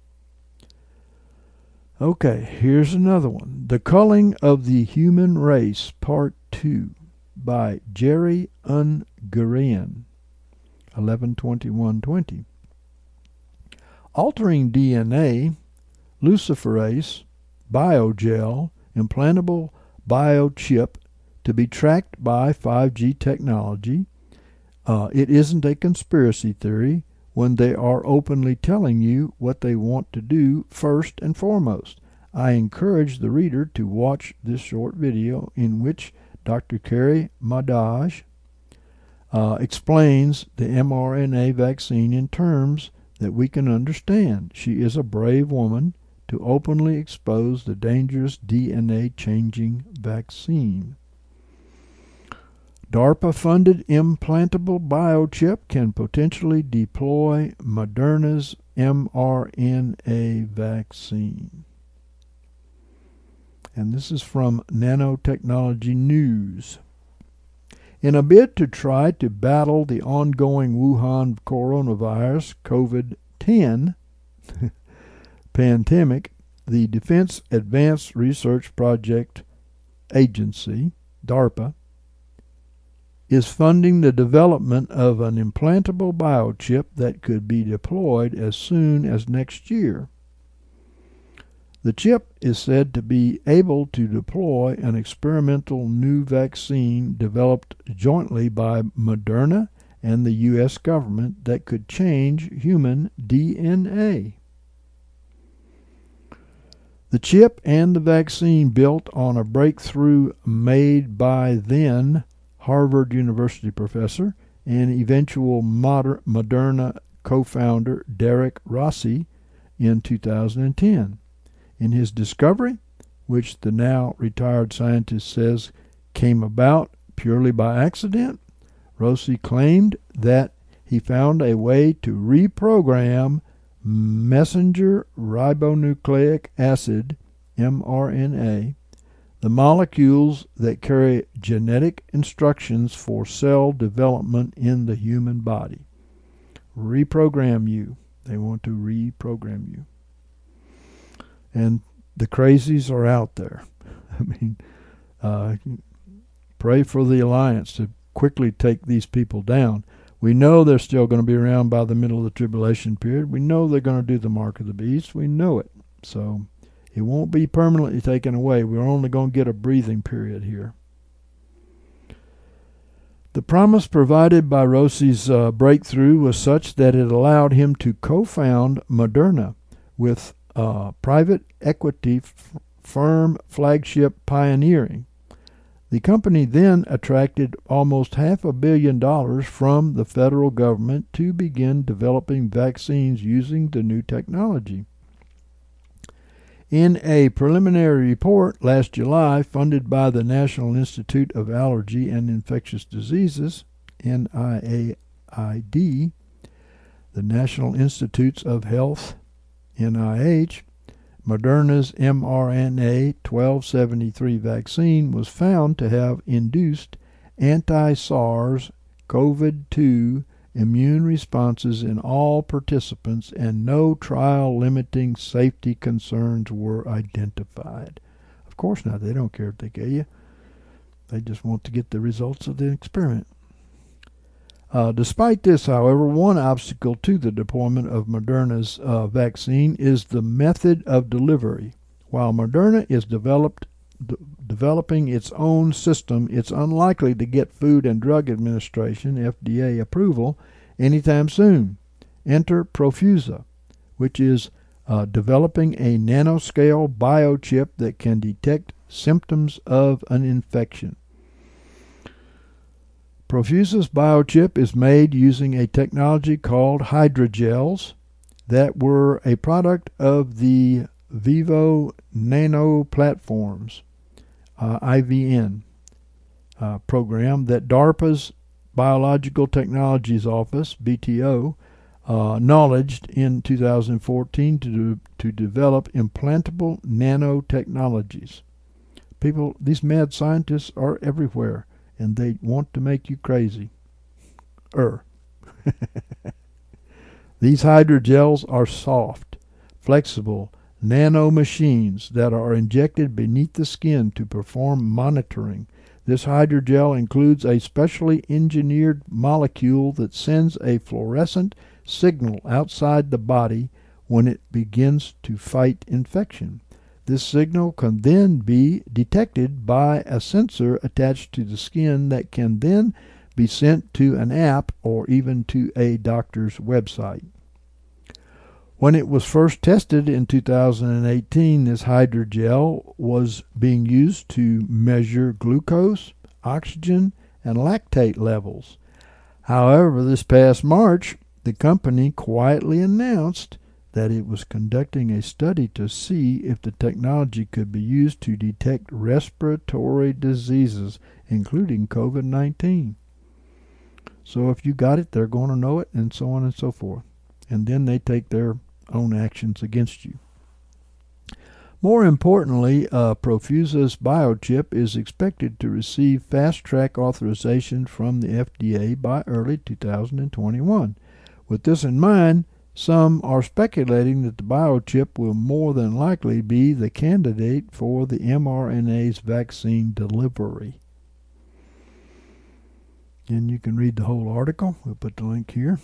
Okay, here's another one. The Culling of the Human Race, Part two, by Jerry Ungarian, eleven twenty-one twenty. Altering D N A, luciferase, biogel, implantable biochip to be tracked by five G technology. Uh, it isn't a conspiracy theory when they are openly telling you what they want to do first and foremost. I encourage the reader to watch this short video in which Doctor Carrie Madej uh, explains the mRNA vaccine in terms that we can understand. She is a brave woman to openly expose the dangerous D N A-changing vaccine. DARPA-funded implantable biochip can potentially deploy Moderna's mRNA vaccine. And this is from Nanotechnology News. In a bid to try to battle the ongoing Wuhan coronavirus COVID ten pandemic, the Defense Advanced Research Project Agency, DARPA, is funding the development of an implantable biochip that could be deployed as soon as next year. The chip is said to be able to deploy an experimental new vaccine developed jointly by Moderna and the U S government that could change human D N A. The chip and the vaccine, built on a breakthrough made by then Harvard University professor and eventual Moder- Moderna co-founder Derek Rossi in two thousand ten. In his discovery, which the now retired scientist says came about purely by accident, Rossi claimed that he found a way to reprogram messenger ribonucleic acid, mRNA, the molecules that carry genetic instructions for cell development in the human body. Reprogram you. They want to reprogram you. And the crazies are out there. I mean, uh, pray for the alliance to quickly take these people down. We know they're still going to be around by the middle of the tribulation period. We know they're going to do the mark of the beast. We know it. So it won't be permanently taken away. We're only going to get a breathing period here. The promise provided by Rossi's uh, breakthrough was such that it allowed him to co-found Moderna with uh, private equity f- firm Flagship Pioneering. The company then attracted almost half a billion dollars from the federal government to begin developing vaccines using the new technology. In a preliminary report last July funded by the National Institute of Allergy and Infectious Diseases, N I A I D, the National Institutes of Health, N I H, Moderna's mRNA twelve seventy-three vaccine was found to have induced anti-SARS CoV two immune responses in all participants, and no trial-limiting safety concerns were identified. Of course not. They don't care if they kill you. They just want to get the results of the experiment. Uh, despite this, however, one obstacle to the deployment of Moderna's uh, vaccine is the method of delivery. While Moderna is developed, de- developing its own system, it's unlikely to get Food and Drug Administration, F D A, approval anytime soon. Enter Profusa, which is uh, developing a nanoscale biochip that can detect symptoms of an infection. Profusa's biochip is made using a technology called hydrogels that were a product of the Vivo Nano Platforms, uh, I V N, uh, program that DARPA's Biological Technologies Office, B T O, uh, acknowledged in two thousand fourteen to, to develop implantable nanotechnologies. People, these mad scientists are everywhere, and they want to make you crazy. Er. These hydrogels are soft, flexible nano machines that are injected beneath the skin to perform monitoring. This hydrogel includes a specially engineered molecule that sends a fluorescent signal outside the body when it begins to fight infection. This signal can then be detected by a sensor attached to the skin that can then be sent to an app or even to a doctor's website. When it was first tested in two thousand eighteen, this hydrogel was being used to measure glucose, oxygen, and lactate levels. However, this past March, the company quietly announced that it was conducting a study to see if the technology could be used to detect respiratory diseases, including COVID nineteen. So if you got it, they're going to know it, and so on and so forth. And then they take their own actions against you. More importantly, uh, Profusa's biochip is expected to receive fast-track authorization from the F D A by early two thousand twenty-one. With this in mind, some are speculating that the biochip will more than likely be the candidate for the mRNA's vaccine delivery. And you can read the whole article. We'll put the link here.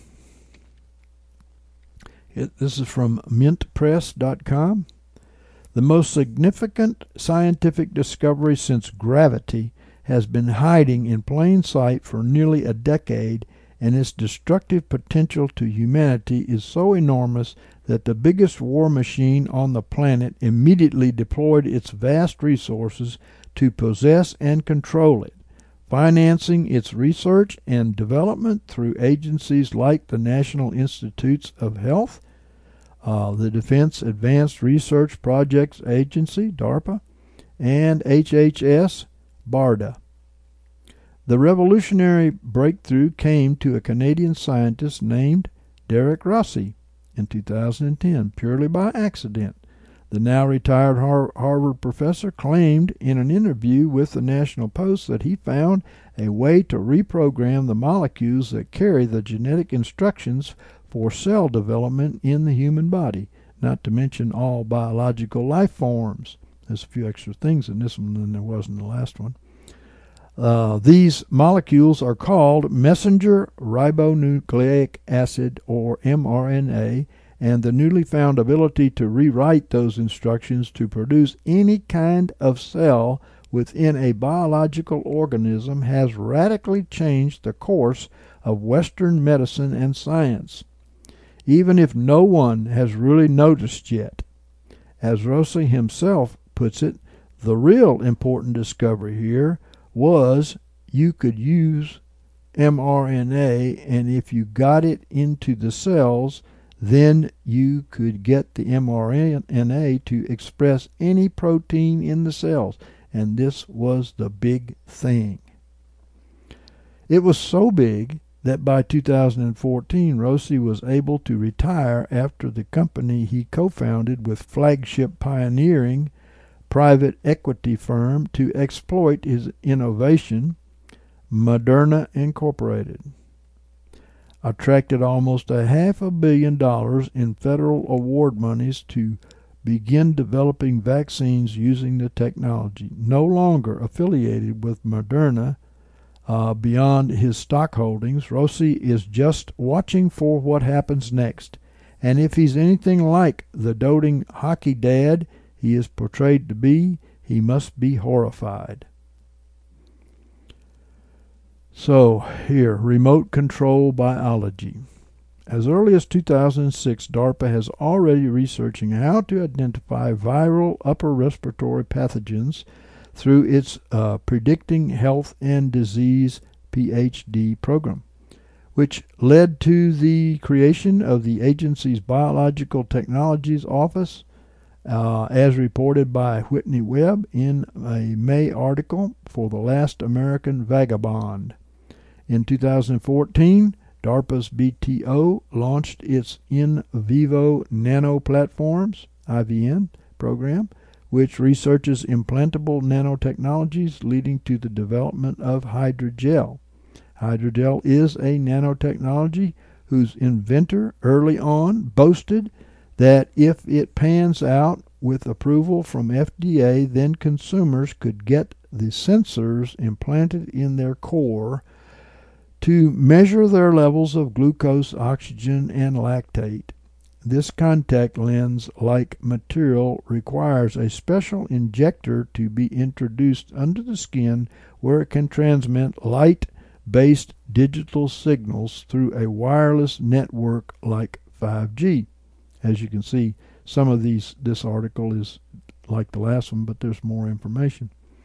It, this is from mint press dot com. The most significant scientific discovery since gravity has been hiding in plain sight for nearly a decade, and its destructive potential to humanity is so enormous that the biggest war machine on the planet immediately deployed its vast resources to possess and control it, financing its research and development through agencies like the National Institutes of Health, uh, the Defense Advanced Research Projects Agency, DARPA, and H H S, BARDA. The revolutionary breakthrough came to a Canadian scientist named Derek Rossi in two thousand ten, purely by accident. The now retired Har- Harvard professor claimed in an interview with the National Post that he found a way to reprogram the molecules that carry the genetic instructions for cell development in the human body, not to mention all biological life forms. There's a few extra things in this one than there was in the last one. Uh, these molecules are called messenger ribonucleic acid, or mRNA, and the newly found ability to rewrite those instructions to produce any kind of cell within a biological organism has radically changed the course of Western medicine and science, even if no one has really noticed yet. As Rossi himself puts it, the real important discovery here was you could use mRNA, and if you got it into the cells, then you could get the mRNA to express any protein in the cells. And this was the big thing. It was so big that by two thousand fourteen, Rossi was able to retire after the company he co-founded with flagship pioneering private equity firm to exploit his innovation, Moderna Incorporated, attracted almost a half a billion dollars in federal award monies to begin developing vaccines using the technology. No longer affiliated with Moderna uh, beyond his stock holdings, Rossi is just watching for what happens next. And if he's anything like the doting hockey dad he is portrayed to be, he must be horrified. So, here, remote control biology. As early as two thousand six, DARPA has already researching how to identify viral upper respiratory pathogens through its uh, Predicting Health and Disease P H D program, which led to the creation of the agency's Biological Technologies Office, uh, as reported by Whitney Webb in a May article for The Last American Vagabond. In two thousand fourteen, DARPA's B T O launched its In Vivo Nano Platforms, I V N, program, which researches implantable nanotechnologies leading to the development of hydrogel. Hydrogel is a nanotechnology whose inventor early on boasted that if it pans out with approval from F D A, then consumers could get the sensors implanted in their core to measure their levels of glucose, oxygen, and lactate. This contact lens-like material requires a special injector to be introduced under the skin where it can transmit light-based digital signals through a wireless network like five G. As you can see, some of these, this article is like the last one, but there's more information.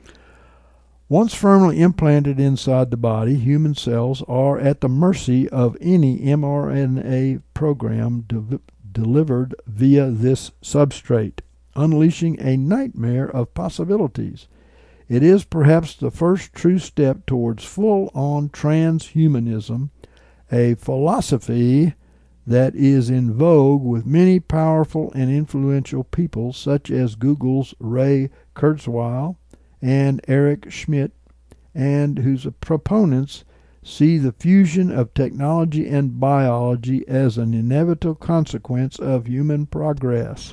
Once firmly implanted inside the body, human cells are at the mercy of any mRNA program de delivered via this substrate, unleashing a nightmare of possibilities. It is perhaps the first true step towards full-on transhumanism, a philosophy that is in vogue with many powerful and influential people such as Google's Ray Kurzweil and Eric Schmidt, and whose proponents see the fusion of technology and biology as an inevitable consequence of human progress.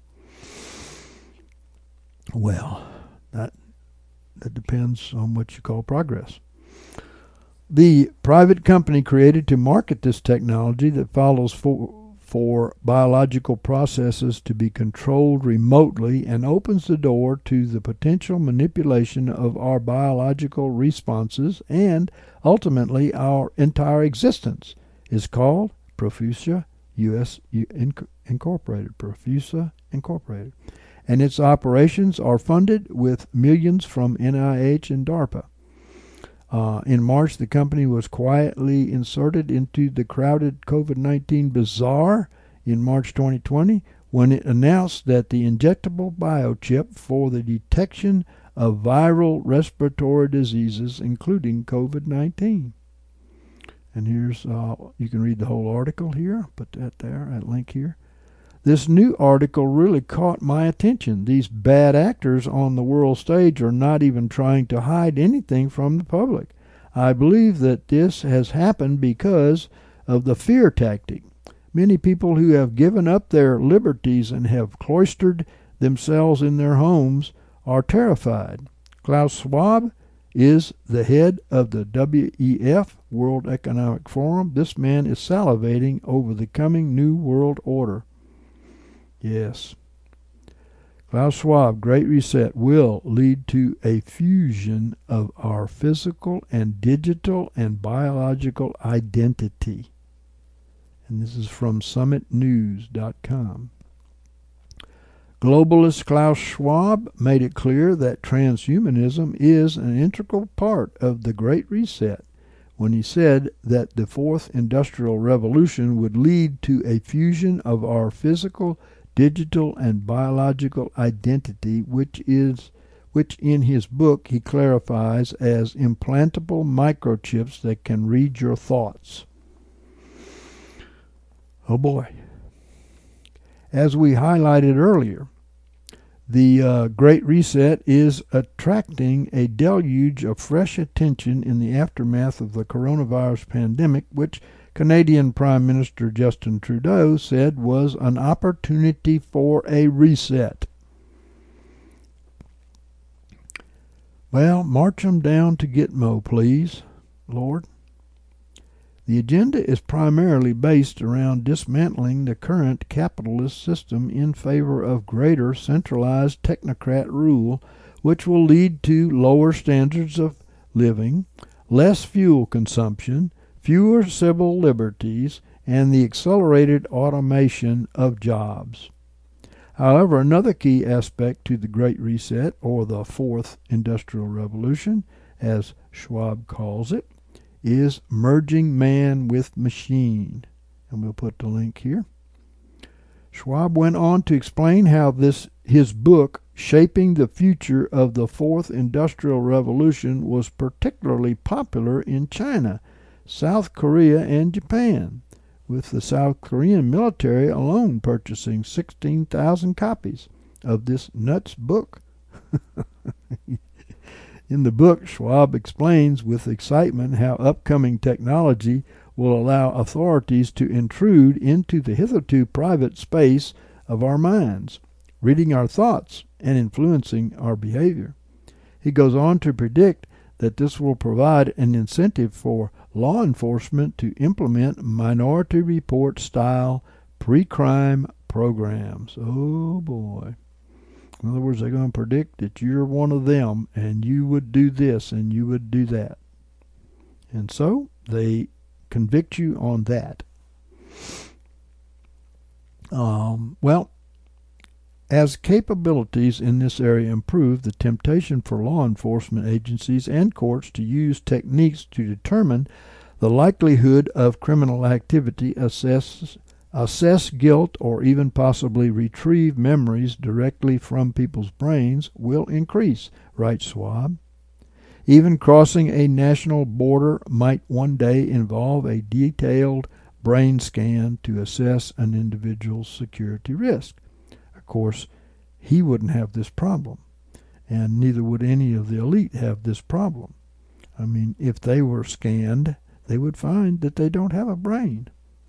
Well, that, that depends on what you call progress. The private company created to market this technology that follows for for biological processes to be controlled remotely and opens the door to the potential manipulation of our biological responses and ultimately our entire existence is called Profusa U S Incorporated. Profusa Incorporated. And its operations are funded with millions from N I H and DARPA. Uh, in March, the company was quietly inserted into the crowded COVID nineteen bazaar in March twenty twenty when it announced that the injectable biochip for the detection of viral respiratory diseases, including COVID nineteen. And here's, uh, you can read the whole article here. Put that there, that link here. This new article really caught my attention. These bad actors on the world stage are not even trying to hide anything from the public. I believe that this has happened because of the fear tactic. Many people who have given up their liberties and have cloistered themselves in their homes are terrified. Klaus Schwab is the head of the W E F, World Economic Forum. This man is salivating over the coming New World Order. Yes. Klaus Schwab, Great Reset, will lead to a fusion of our physical and digital and biological identity. And this is from summit news dot com. Globalist Klaus Schwab made it clear that transhumanism is an integral part of the Great Reset when he said that the fourth industrial revolution would lead to a fusion of our physical, digital, and biological identity, which is which in his book he clarifies as implantable microchips that can read your thoughts. Oh boy. As we highlighted earlier, the uh, Great Reset is attracting a deluge of fresh attention in the aftermath of the coronavirus pandemic, which Canadian Prime Minister Justin Trudeau said was an opportunity for a reset. Well, march 'em down to Gitmo, please, Lord. The agenda is primarily based around dismantling the current capitalist system in favor of greater centralized technocrat rule, which will lead to lower standards of living, less fuel consumption, fewer civil liberties, and the accelerated automation of jobs. However, another key aspect to the Great Reset, or the Fourth Industrial Revolution, as Schwab calls it, is merging man with machine. And we'll put the link here. Schwab went on to explain how this his book, Shaping the Future of the Fourth Industrial Revolution, was particularly popular in China, South Korea, and Japan, with the South Korean military alone purchasing sixteen thousand copies of this nuts book. In the book, Schwab explains with excitement how upcoming technology will allow authorities to intrude into the hitherto private space of our minds, reading our thoughts and influencing our behavior. He goes on to predict that this will provide an incentive for law enforcement to implement Minority Report style pre-crime programs. Oh boy. In other words, they're going to predict that you're one of them and you would do this and you would do that. And so they convict you on that. Um, well, as capabilities in this area improve, the temptation for law enforcement agencies and courts to use techniques to determine the likelihood of criminal activity, assess, assess guilt, or even possibly retrieve memories directly from people's brains will increase, writes Schwab. Even crossing a national border might one day involve a detailed brain scan to assess an individual's security risk. Of course, he wouldn't have this problem, and neither would any of the elite have this problem. I mean, if they were scanned, they would find that they don't have a brain.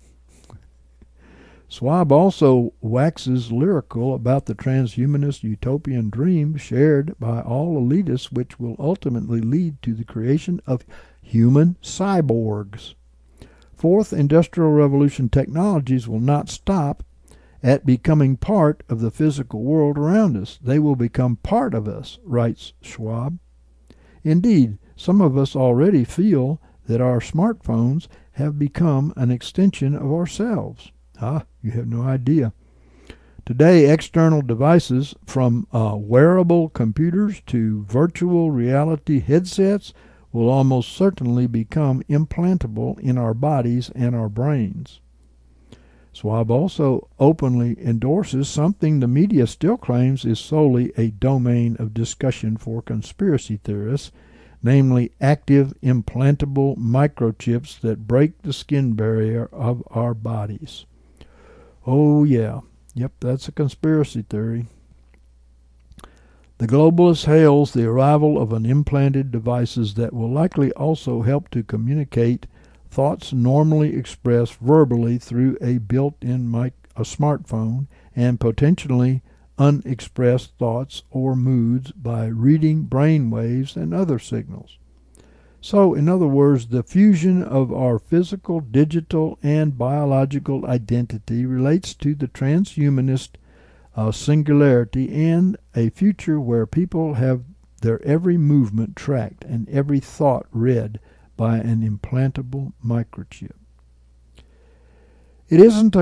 Schwab also waxes lyrical about the transhumanist utopian dream shared by all elitists, which will ultimately lead to the creation of human cyborgs. Fourth Industrial Revolution technologies will not stop at becoming part of the physical world around us. They will become part of us, writes Schwab. Indeed, some of us already feel that our smartphones have become an extension of ourselves. Ah, you have no idea. Today, external devices, from uh, wearable computers to virtual reality headsets, will almost certainly become implantable in our bodies and our brains. Schwab also openly endorses something the media still claims is solely a domain of discussion for conspiracy theorists, namely active implantable microchips that break the skin barrier of our bodies. Oh yeah, yep, that's a conspiracy theory. The globalist hails the arrival of an implanted devices that will likely also help to communicate thoughts normally expressed verbally through a built-in mic a smartphone, and potentially unexpressed thoughts or moods by reading brain waves and other signals. So, in other words, the fusion of our physical, digital, and biological identity relates to the transhumanist uh, singularity and a future where people have their every movement tracked and every thought read by an implantable microchip. It isn't a com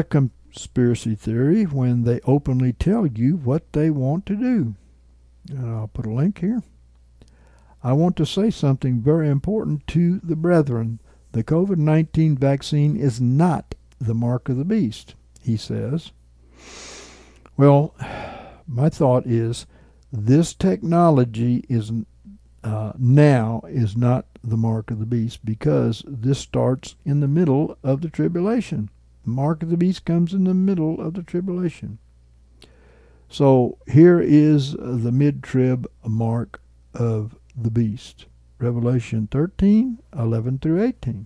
conspiracy theory when they openly tell you what they want to do. And I'll put a link here. I want to say something very important to the brethren. The COVID nineteen vaccine is not the mark of the beast, he says. Well, my thought is this technology is uh, now is not the mark of the beast, because this starts in the middle of the tribulation. The mark of the beast comes in the middle of the tribulation. So here is the mid-trib mark of the beast. Revelation thirteen, eleven through eighteen.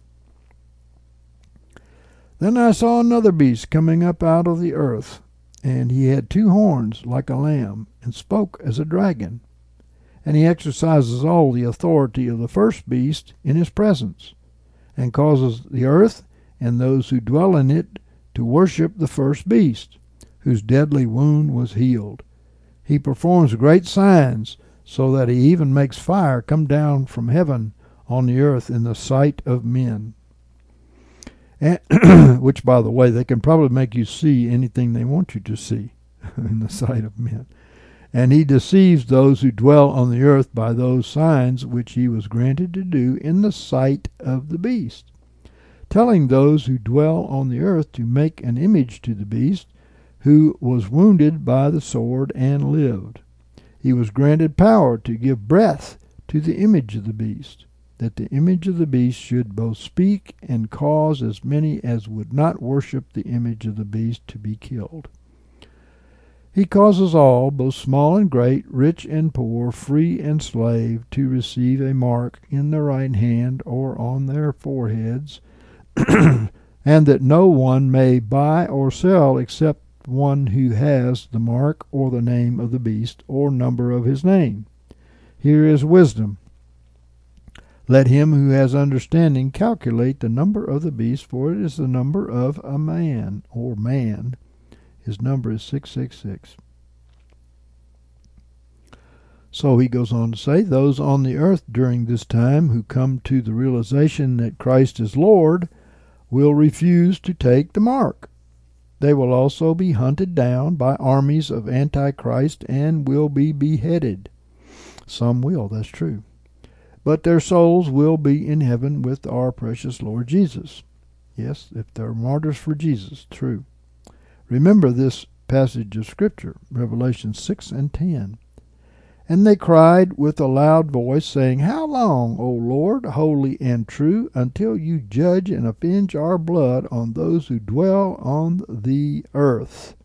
Then I saw another beast coming up out of the earth, and he had two horns like a lamb, and spoke as a dragon. And he exercises all the authority of the first beast in his presence, and causes the earth and those who dwell in it to worship the first beast, whose deadly wound was healed. He performs great signs, so that he even makes fire come down from heaven on the earth in the sight of men. And which, by the way, they can probably make you see anything they want you to see in the sight of men. And he deceives those who dwell on the earth by those signs which he was granted to do in the sight of the beast, telling those who dwell on the earth to make an image to the beast, who was wounded by the sword and lived. He was granted power to give breath to the image of the beast, that the image of the beast should both speak and cause as many as would not worship the image of the beast to be killed. He causes all, both small and great, rich and poor, free and slave, to receive a mark in their right hand or on their foreheads, and that no one may buy or sell except one who has the mark or the name of the beast or number of his name. Here is wisdom. Let him who has understanding calculate the number of the beast, for it is the number of a man, or man. His number is six six six. So he goes on to say, those on the earth during this time who come to the realization that Christ is Lord will refuse to take the mark. They will also be hunted down by armies of Antichrist and will be beheaded. Some will, that's true. But their souls will be in heaven with our precious Lord Jesus. Yes, if they're martyrs for Jesus, true. Remember this passage of Scripture, Revelation six and ten. And they cried with a loud voice, saying, How long, O Lord, holy and true, until you judge and avenge our blood on those who dwell on the earth?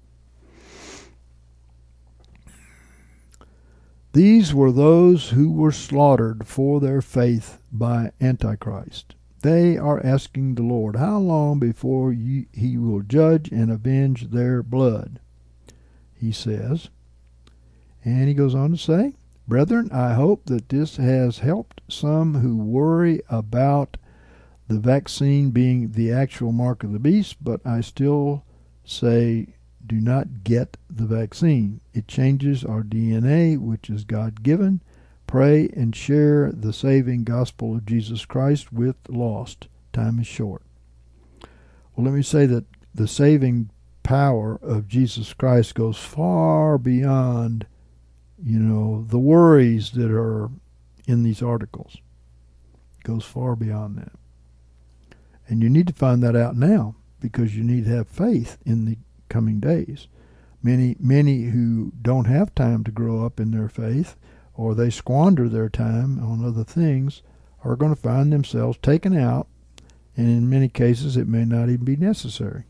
These were those who were slaughtered for their faith by Antichrist. They are asking the Lord, how long before you, he will judge and avenge their blood? He says, and he goes on to say, Brethren, I hope that this has helped some who worry about the vaccine being the actual mark of the beast, but I still say do not get the vaccine. It changes our D N A, which is God-given. Pray and share the saving gospel of Jesus Christ with the lost. Time is short. Well, let me say that the saving power of Jesus Christ goes far beyond, you know, the worries that are in these articles. It goes far beyond that. And you need to find that out now, because you need to have faith in the coming days. Many, many who don't have time to grow up in their faith, or they squander their time on other things, are going to find themselves taken out, and in many cases it may not even be necessary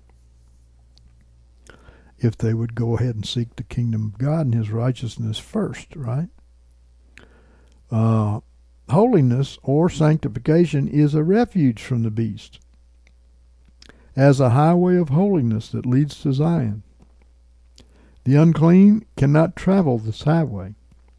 if they would go ahead and seek the kingdom of God and his righteousness first, right? Uh, holiness or sanctification is a refuge from the beast, as a highway of holiness that leads to Zion. The unclean cannot travel this highway.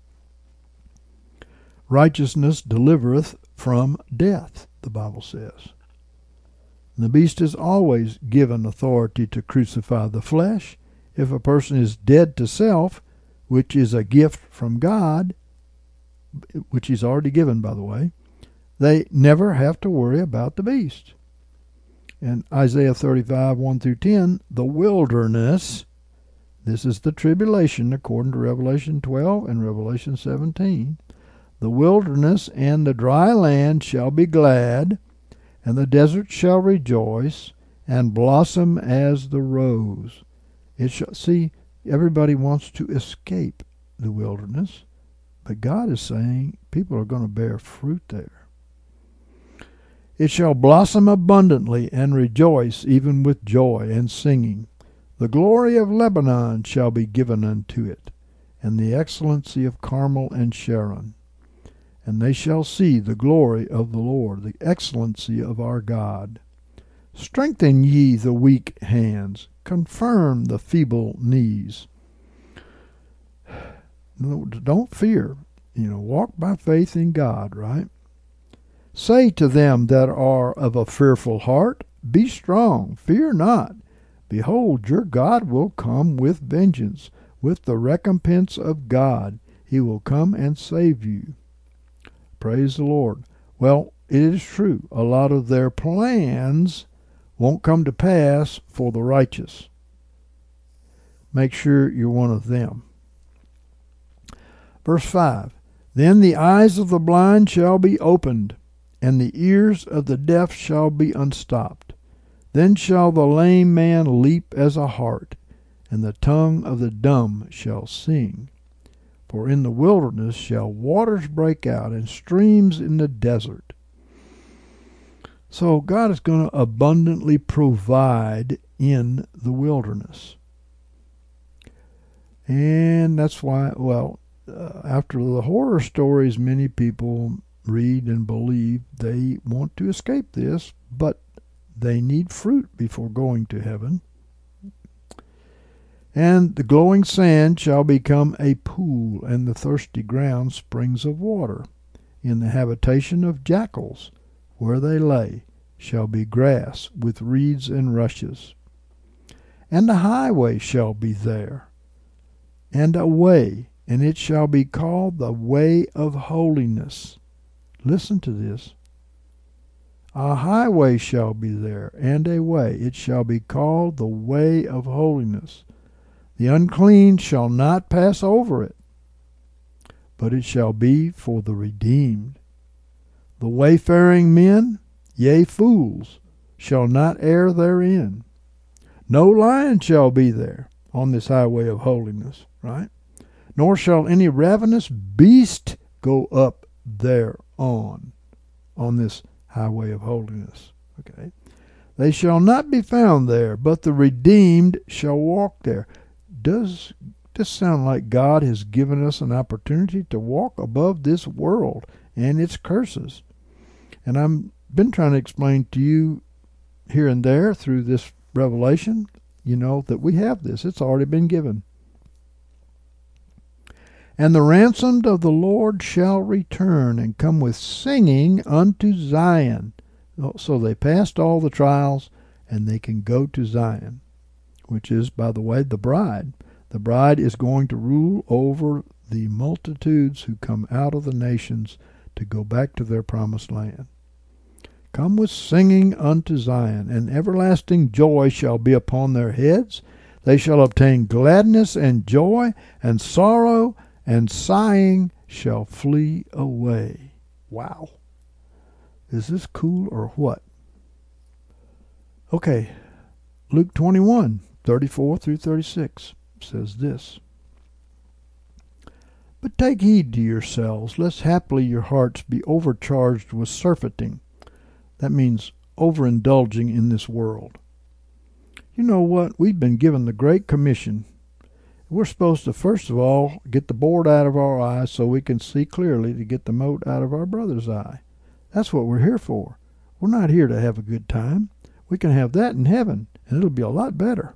Righteousness delivereth from death, the Bible says. The beast is always given authority to crucify the flesh. If a person is dead to self, which is a gift from God, which he's already given, by the way, they never have to worry about the beast. In Isaiah thirty-five, one through ten, the wilderness, this is the tribulation according to Revelation twelve and Revelation seventeen. The wilderness and the dry land shall be glad, and the desert shall rejoice, and blossom as the rose. It shall, see, everybody wants to escape the wilderness, but God is saying people are going to bear fruit there. It shall blossom abundantly and rejoice even with joy and singing. The glory of Lebanon shall be given unto it, and the excellency of Carmel and Sharon. And they shall see the glory of the Lord, the excellency of our God. Strengthen ye the weak hands, confirm the feeble knees. No, don't fear. You know, walk by faith in God, right? Say to them that are of a fearful heart, be strong, fear not. Behold, your God will come with vengeance, with the recompense of God. He will come and save you. Praise the Lord. Well, it is true. A lot of their plans won't come to pass for the righteous. Make sure you're one of them. Verse five, then the eyes of the blind shall be opened, and the ears of the deaf shall be unstopped. Then shall the lame man leap as a hart, and the tongue of the dumb shall sing. For in the wilderness shall waters break out, and streams in the desert. So God is going to abundantly provide in the wilderness. And that's why, well, uh, after the horror stories many people read and believe, they want to escape this, but they need fruit before going to heaven. And the glowing sand shall become a pool, and the thirsty ground springs of water. In the habitation of jackals, where they lay, shall be grass with reeds and rushes. And a highway shall be there, and a way, and it shall be called the way of holiness. Listen to this. A highway shall be there, and a way, it shall be called the way of holiness. The unclean shall not pass over it, but it shall be for the redeemed. The wayfaring men, yea, fools, shall not err therein. No lion shall be there on this highway of holiness, right? Nor shall any ravenous beast go up thereon, on this highway of holiness, okay? They shall not be found there, but the redeemed shall walk there. Does this sound like God has given us an opportunity to walk above this world and its curses? And I've been trying to explain to you here and there through this revelation, you know, that we have this. It's already been given. And the ransomed of the Lord shall return and come with singing unto Zion. So they passed all the trials, and they can go to Zion, which is, by the way, the bride. The bride is going to rule over the multitudes who come out of the nations to go back to their promised land. Come with singing unto Zion, and everlasting joy shall be upon their heads. They shall obtain gladness and joy, and sorrow and sighing shall flee away. Wow. Is this cool or what? Okay, Luke twenty-one, thirty-four through thirty-six says this. But take heed to yourselves, lest haply your hearts be overcharged with surfeiting. That means overindulging in this world. You know what? We've been given the Great Commission. We're supposed to, first of all, get the board out of our eye so we can see clearly to get the mote out of our brother's eye. That's what we're here for. We're not here to have a good time. We can have that in heaven, and it'll be a lot better.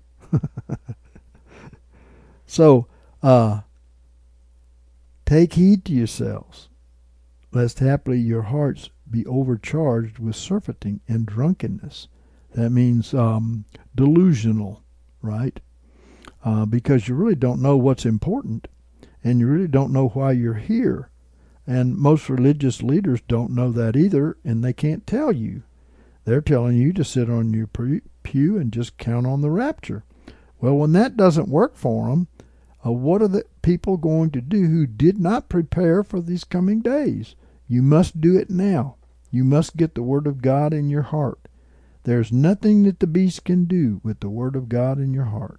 So, uh, take heed to yourselves, lest haply your hearts be overcharged with surfeiting and drunkenness. That means um, delusional, right? Uh, because you really don't know what's important, and you really don't know why you're here. And most religious leaders don't know that either, and they can't tell you. They're telling you to sit on your pew and just count on the rapture. Well, when that doesn't work for them, uh, what are the people going to do who did not prepare for these coming days? You must do it now. You must get the Word of God in your heart. There's nothing that the beast can do with the Word of God in your heart.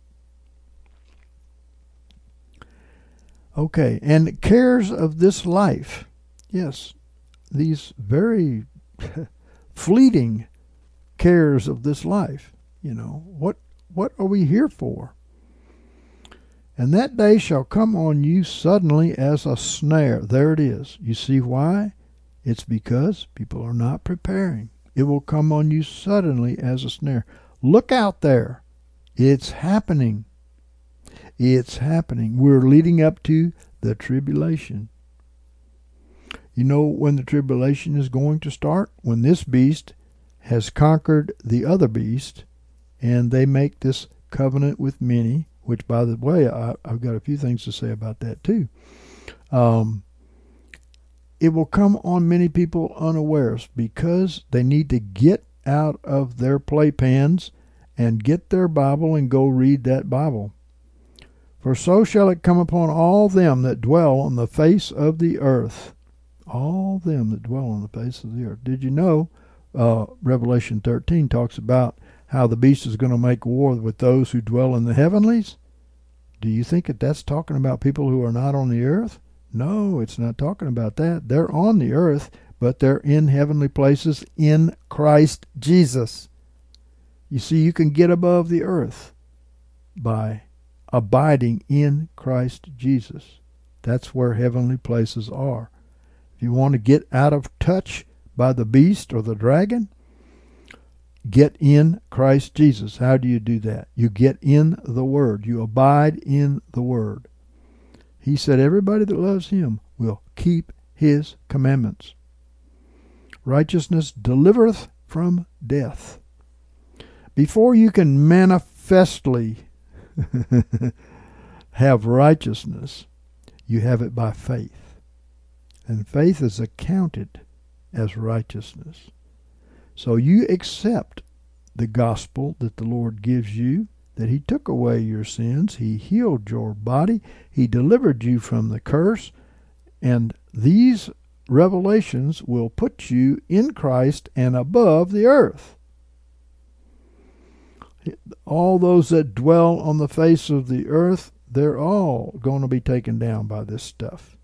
Okay, and cares of this life. Yes, these very fleeting cares of this life. You know, what what are we here for? And that day shall come on you suddenly as a snare. There it is. You see why? It's because people are not preparing. It will come on you suddenly as a snare. Look out there. It's happening. It's happening. We're leading up to the tribulation. You know when the tribulation is going to start? When this beast has conquered the other beast, and they make this covenant with many, which, by the way, I, I've got a few things to say about that too. Um, it will come on many people unawares because they need to get out of their playpens and get their Bible and go read that Bible. For so shall it come upon all them that dwell on the face of the earth. All them that dwell on the face of the earth. Did you know uh, Revelation thirteen talks about how the beast is going to make war with those who dwell in the heavenlies? Do you think that that's talking about people who are not on the earth? No, it's not talking about that. They're on the earth, but they're in heavenly places in Christ Jesus. You see, you can get above the earth by abiding in Christ Jesus. That's where heavenly places are. If you want to get out of touch by the beast or the dragon, get in Christ Jesus. How do you do that? You get in the Word. You abide in the Word. He said everybody that loves Him will keep His commandments. Righteousness delivereth from death. Before you can manifestly have righteousness, you have it by faith. And faith is accounted as righteousness. So you accept the gospel that the Lord gives you, that He took away your sins, He healed your body, He delivered you from the curse, and these revelations will put you in Christ and above the earth. All those that dwell on the face of the earth, they're all going to be taken down by this stuff.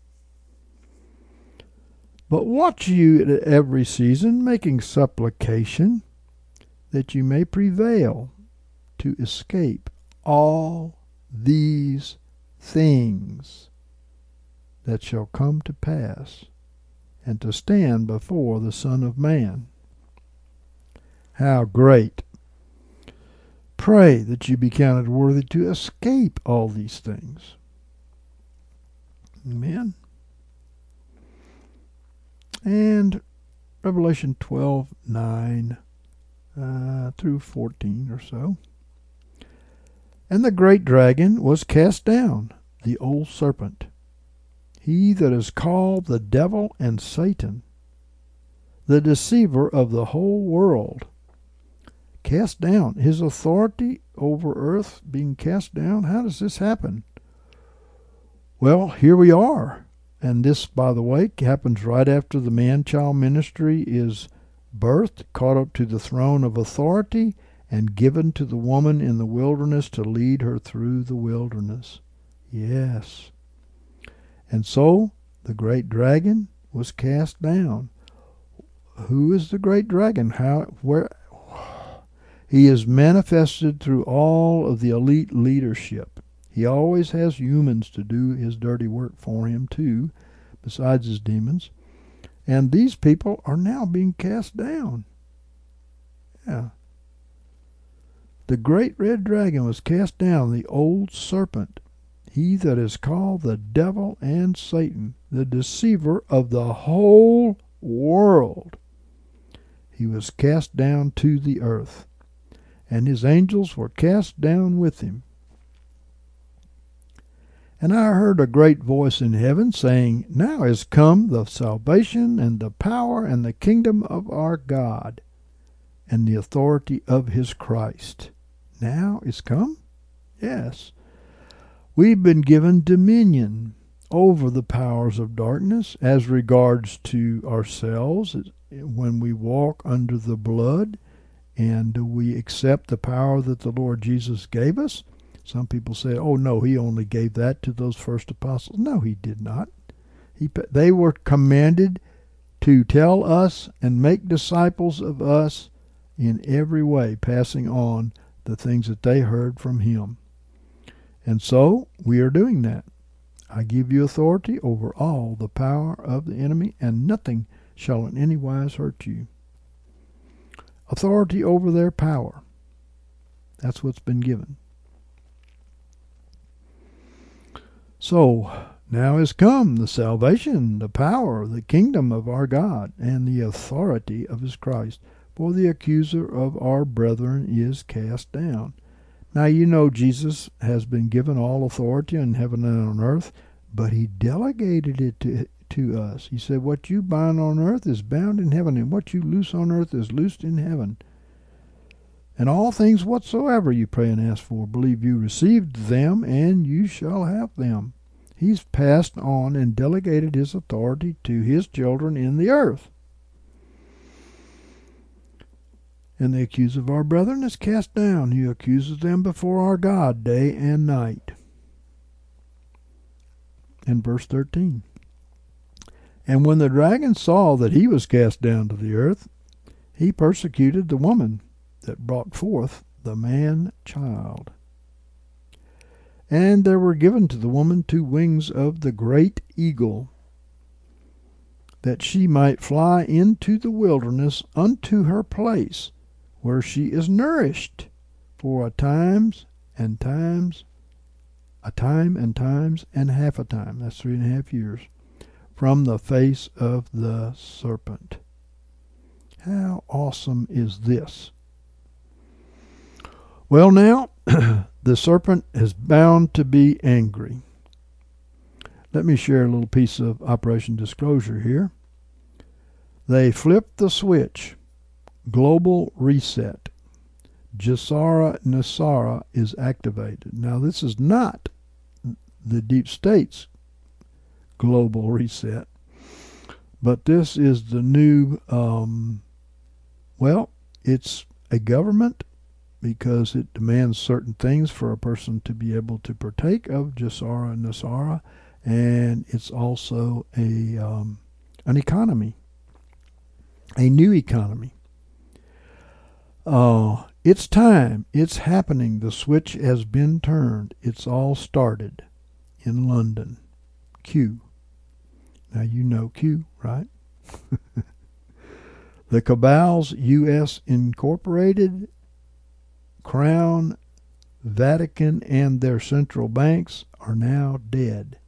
But watch you at every season, making supplication, that you may prevail to escape all these things that shall come to pass, and to stand before the Son of Man. How great! Pray that you be counted worthy to escape all these things. Amen. And Revelation twelve nine uh, through fourteen or so. And the great dragon was cast down, the old serpent, he that is called the devil and Satan, the deceiver of the whole world. Cast down. His authority over earth being cast down. How does this happen? Well, here we are. And this, by the way, happens right after the man-child ministry is birthed, caught up to the throne of authority, and given to the woman in the wilderness to lead her through the wilderness. Yes. And so the great dragon was cast down. Who is the great dragon? How? Where? He is manifested through all of the elite leadership. He always has humans to do his dirty work for him too, besides his demons. And these people are now being cast down. Yeah. The great red dragon was cast down, the old serpent, he that is called the devil and Satan, the deceiver of the whole world. He was cast down to the earth, and his angels were cast down with him. And I heard a great voice in heaven saying, Now is come the salvation and the power and the kingdom of our God, and the authority of his Christ. Now is come? Yes. We've been given dominion over the powers of darkness as regards to ourselves when we walk under the blood and we accept the power that the Lord Jesus gave us. Some people say, oh no, he only gave that to those first apostles. No, he did not. He, they were commanded to tell us and make disciples of us in every way, passing on the things that they heard from him. And so we are doing that. I give you authority over all the power of the enemy, and nothing shall in any wise hurt you. Authority over their power. That's what's been given. So now is come the salvation, the power, the kingdom of our God, and the authority of his Christ. For the accuser of our brethren is cast down. Now you know Jesus has been given all authority in heaven and on earth, but he delegated it to, to us. He said, what you bind on earth is bound in heaven, and what you loose on earth is loosed in heaven. And all things whatsoever you pray and ask for, believe you received them, and you shall have them. He's passed on and delegated his authority to his children in the earth. And the accuser of our brethren is cast down. He accuses them before our God day and night. In verse thirteen. And when the dragon saw that he was cast down to the earth, he persecuted the woman that brought forth the man-child. And there were given to the woman two wings of the great eagle, that she might fly into the wilderness unto her place, where she is nourished for a times and times, a time and times and half a time, that's three and a half years, from the face of the serpent. How awesome is this? Well, now, the serpent is bound to be angry. Let me share a little piece of Operation Disclosure here. They flipped the switch. Global reset. JESARA NESARA is activated. Now, this is not the deep state's global reset, but this is the new, um, well, it's a government because it demands certain things for a person to be able to partake of JESARA NESARA, and it's also a um, an economy, a new economy. Uh, it's time. It's happening. The switch has been turned. It's all started in London. Q. Now you know Q, right? The Cabals U S Incorporated, Crown, Vatican, and their central banks are now dead.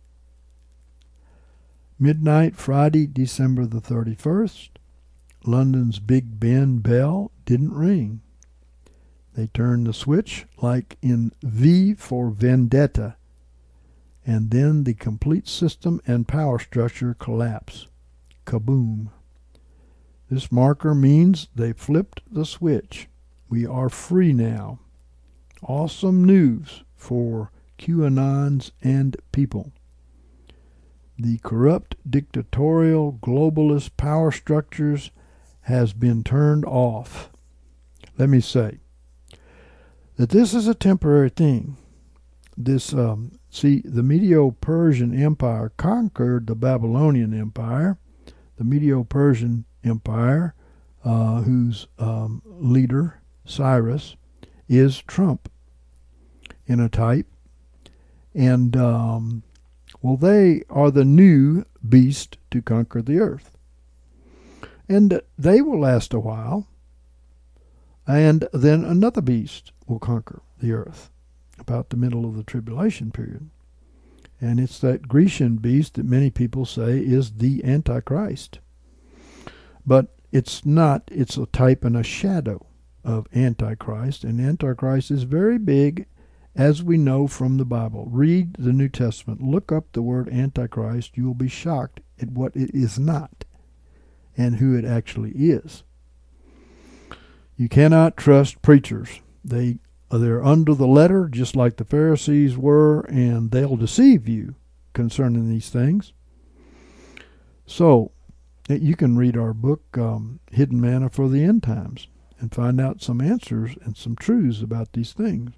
Midnight Friday, December the thirty-first, London's Big Ben bell didn't ring. They turned the switch like in V for Vendetta, and then the complete system and power structure collapse. Kaboom. This marker means they flipped the switch. We are free now. Awesome news for QAnons and people. The corrupt, dictatorial, globalist power structures has been turned off. Let me say that this is a temporary thing. This, um, see, the Medo-Persian Empire conquered the Babylonian Empire. The Medo-Persian Empire, uh, whose um, leader, Cyrus, is Trump in a type. And, um, well, they are the new beast to conquer the earth. And they will last a while. And then another beast will conquer the earth about the middle of the tribulation period. And it's that Grecian beast that many people say is the Antichrist. But it's not. It's a type and a shadow of Antichrist. And Antichrist is very big, as we know from the Bible. Read the New Testament. Look up the word Antichrist. You will be shocked at what it is not and who it actually is. You cannot trust preachers. They, they're under the letter, just like the Pharisees were, and they'll deceive you concerning these things. So, you can read our book, um, Hidden Manna for the End Times, and find out some answers and some truths about these things.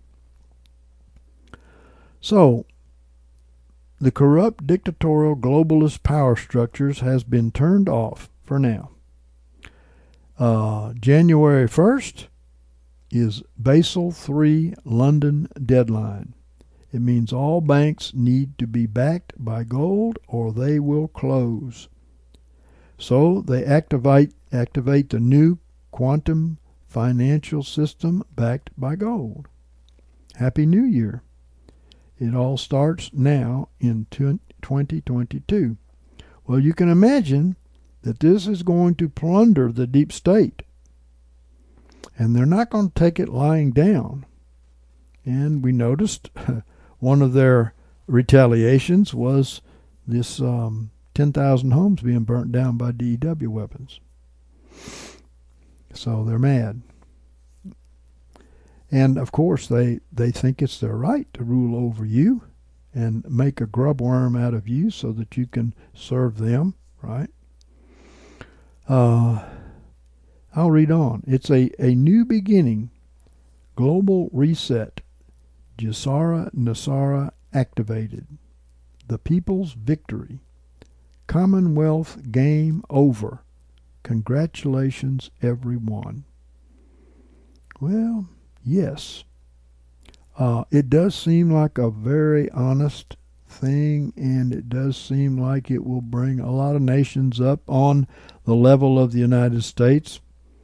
So, the corrupt, dictatorial, globalist power structures has been turned off for now. Uh, January first is Basel three London deadline. It means all banks need to be backed by gold or they will close. So they activate activate the new quantum financial system backed by gold. Happy New Year. It all starts now in twenty twenty-two. Well, you can imagine that this is going to plunder the deep state. And they're not going to take it lying down. And we noticed one of their retaliations was this um, ten thousand homes being burnt down by D E W weapons. So they're mad. And, of course, they, they think it's their right to rule over you and make a grub worm out of you so that you can serve them, right? Uh, I'll read on. It's a, a new beginning, global reset, Jisara Nasara activated, the people's victory, Commonwealth game over. Congratulations, everyone. Well, yes. Uh, it does seem like a very honest thing, and it does seem like it will bring a lot of nations up on the level of the United States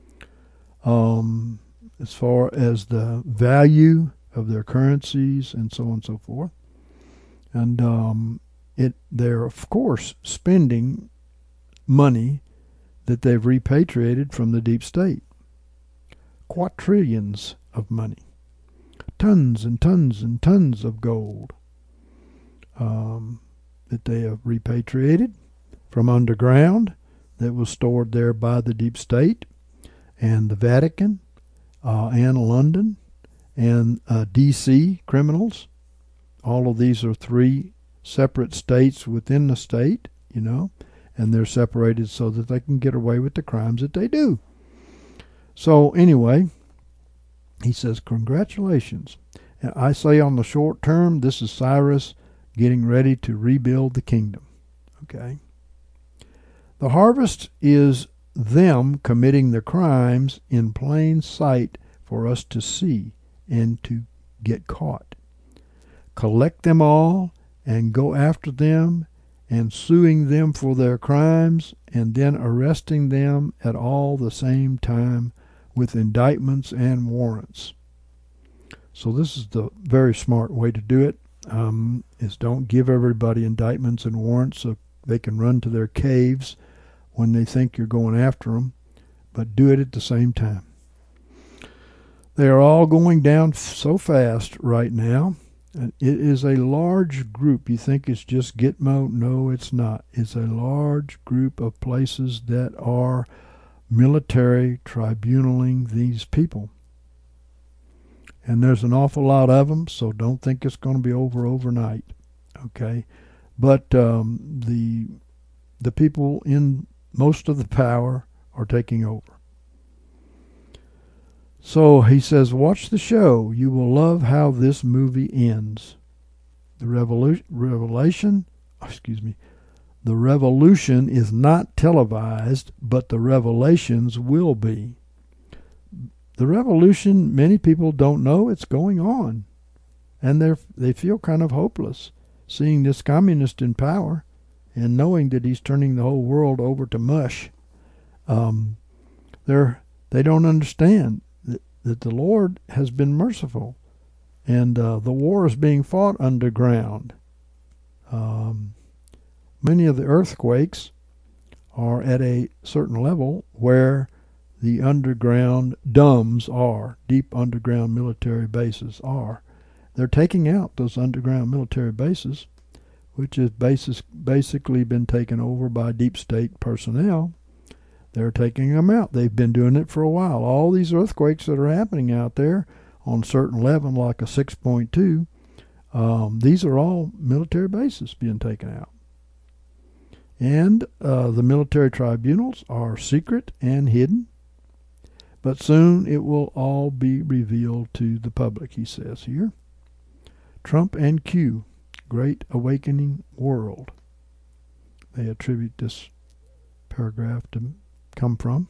um, as far as the value of their currencies and so on and so forth. And um, it they're, of course, spending money that they've repatriated from the deep state. Quadrillions of money. Tons and tons and tons of gold um, that they have repatriated from underground that was stored there by the deep state and the Vatican uh, and London and uh, D C criminals. All of these are three separate states within the state, you know, and they're separated so that they can get away with the crimes that they do. So anyway, he says, congratulations. And I say on the short term, this is Cyrus getting ready to rebuild the kingdom. Okay. The harvest is them committing the crimes in plain sight for us to see and to get caught. Collect them all and go after them and suing them for their crimes and then arresting them at all the same time with indictments and warrants. So this is the very smart way to do it, um, is don't give everybody indictments and warrants so they can run to their caves when they think you're going after them, but do it at the same time. They are all going down so fast right now. And it is a large group. You think it's just Gitmo? No, it's not. It's a large group of places that are military tribunaling these people. And there's an awful lot of them, so don't think it's going to be over overnight. Okay? But um, the the people in most of the power are taking over. So he says, watch the show. You will love how this movie ends. The revolu- revelation, excuse me, the revolution is not televised, but the revelations will be. The revolution, many people don't know it's going on. And they they feel kind of hopeless seeing this communist in power and knowing that he's turning the whole world over to mush. Um, they're, they don't understand that the Lord has been merciful, and uh, the war is being fought underground. Um, many of the earthquakes are at a certain level where the underground D U M S are, deep underground military bases are. They're taking out those underground military bases, which has basis, basically been taken over by deep state personnel they're taking them out. They've been doing it for a while. All these earthquakes that are happening out there on certain level, like a six point two, um, these are all military bases being taken out. And uh, the military tribunals are secret and hidden, but soon it will all be revealed to the public, he says here. Trump and Q, Great Awakening World. They attribute this paragraph to come from.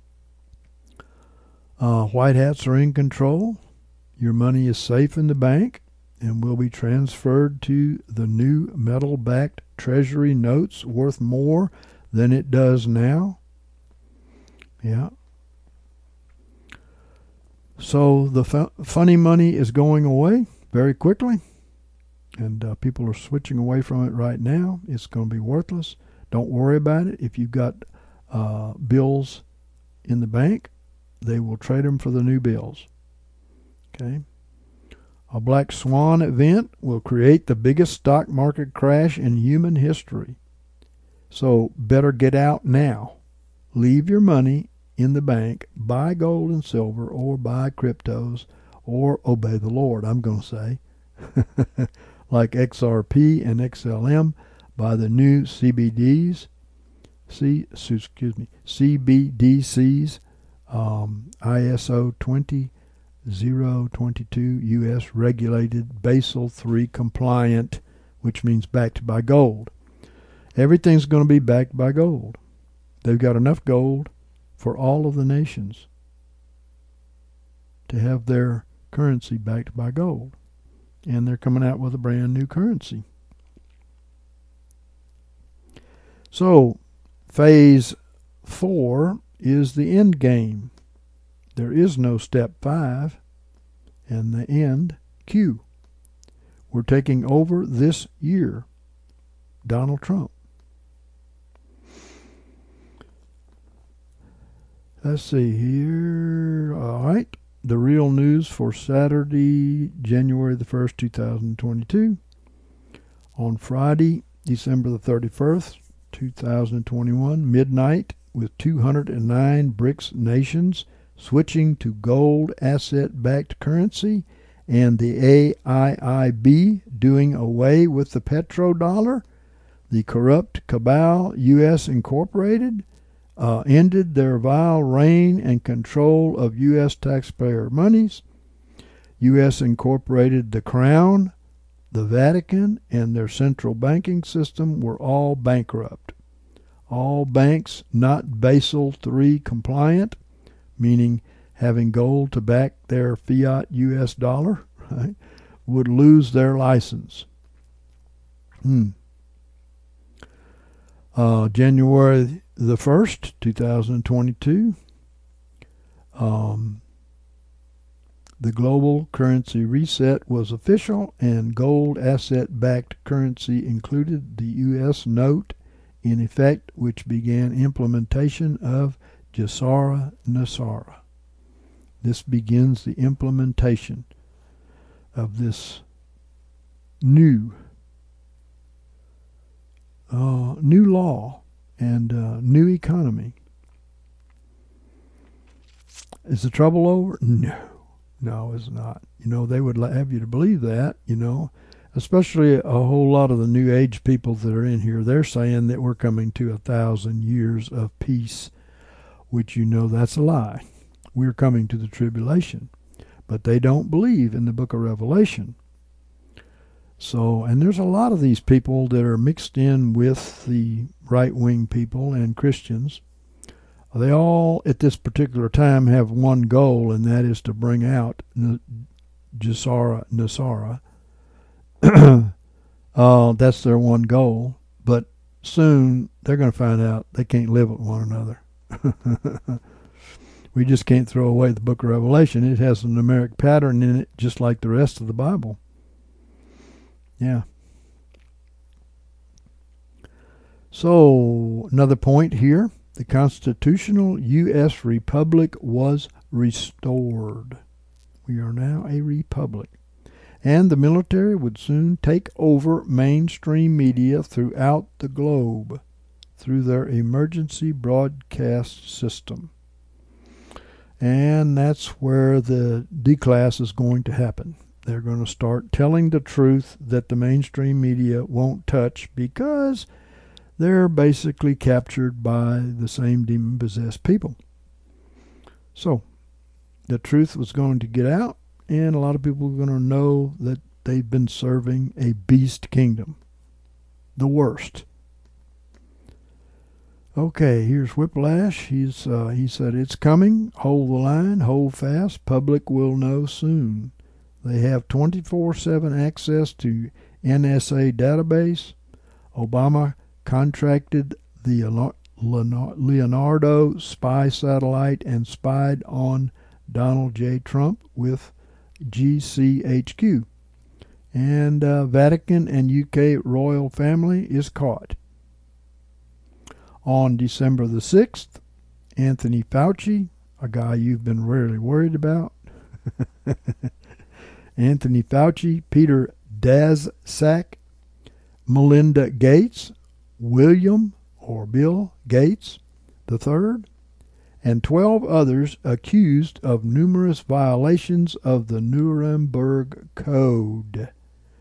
Uh, White hats are in control. Your money is safe in the bank and will be transferred to the new metal-backed Treasury notes worth more than it does now. Yeah. So the fu- funny money is going away very quickly, and uh, people are switching away from it right now. It's going to be worthless. Don't worry about it. If you've got uh, bills in the bank, they will trade them for the new bills. Okay. A black swan event will create the biggest stock market crash in human history. So better get out now. Leave your money in the bank, buy gold and silver, or buy cryptos, or obey the Lord, I'm going to say. Like X R P and X L M, buy the new C B Ds, C, excuse me, C B D Cs, um, I S O twenty thousand twenty-two U S regulated, Basel three compliant, which means backed by gold. Everything's going to be backed by gold. They've got enough gold for all of the nations to have their currency backed by gold. And they're coming out with a brand new currency. So, phase four is the end game. There is no step five and the end Q. We're taking over this year. Donald Trump. Let's see here. All right. The real news for Saturday, January the first, two thousand twenty-two. On Friday, December the thirty-first, two thousand twenty-one, midnight, with two hundred nine BRICS nations switching to gold asset-backed currency, and the A I I B doing away with the petrodollar, the corrupt cabal U S Incorporated uh, ended their vile reign and control of U S taxpayer monies. U S Incorporated, the Crown, the Vatican, and their central banking system were all bankrupt. All banks not Basel three compliant, meaning having gold to back their fiat U S dollar, right, would lose their license. Hmm. Uh, January the first, two thousand twenty-two, um, the global currency reset was official, and gold asset-backed currency included the U S note in effect, which began implementation of Jisara Nasara. This begins the implementation of this new uh, new law and uh, new economy. Is the trouble over? No. No, it's not. You know, they would have you to believe that, you know, especially a whole lot of the New Age people that are in here. They're saying that we're coming to a thousand years of peace, which, you know, that's a lie. We're coming to the tribulation. But they don't believe in the book of Revelation. So, and there's a lot of these people that are mixed in with the right-wing people and Christians. They all, at this particular time, have one goal, and that is to bring out Jisara Nasara. uh, that's their one goal. But soon, they're going to find out they can't live with one another. We just can't throw away the book of Revelation. It has a numeric pattern in it, just like the rest of the Bible. Yeah. So, another point here. The constitutional U S republic was restored. We are now a republic. And the military would soon take over mainstream media throughout the globe. through their emergency broadcast system. And that's where the declass is going to happen. They're going to start telling the truth that the mainstream media won't touch because they're basically captured by the same demon-possessed people. So, the truth was going to get out, and a lot of people are going to know that they've been serving a beast kingdom. The worst. Okay, here's Whiplash. He's uh, he said, "It's coming. Hold the line. Hold fast. Public will know soon. They have twenty-four seven access to N S A database. Obama contracted the Leonardo spy satellite and spied on Donald J. Trump with G C H Q. And uh, Vatican and U K royal family is caught." On December the sixth, Anthony Fauci, a guy you've been rarely worried about, Anthony Fauci, Peter Daszak, Melinda Gates, William or Bill Gates the third, and twelve others accused of numerous violations of the Nuremberg Code.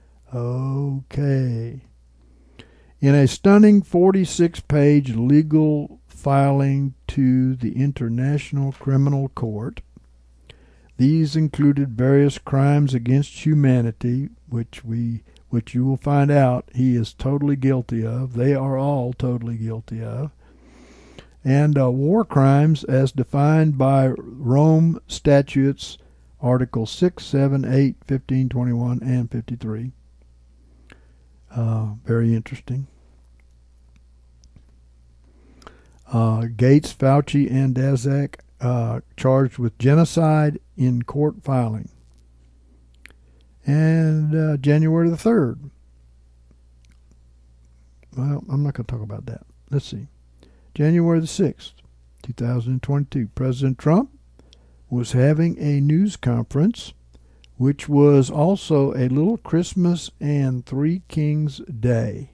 Okay. In a stunning forty-six page legal filing to the International Criminal Court, these included various crimes against humanity, which we which you will find out he is totally guilty of. They are all totally guilty of. And uh, war crimes as defined by Rome Statutes, Article six, seven, eight, fifteen, twenty-one, and fifty-three. Uh, very interesting. Uh, Gates, Fauci, and Daszak uh, charged with genocide in court filing. And uh, January the third. Well, I'm not going to talk about that. Let's see. January the sixth, two thousand twenty-two. President Trump was having a news conference, which was also a little Christmas and Three Kings Day.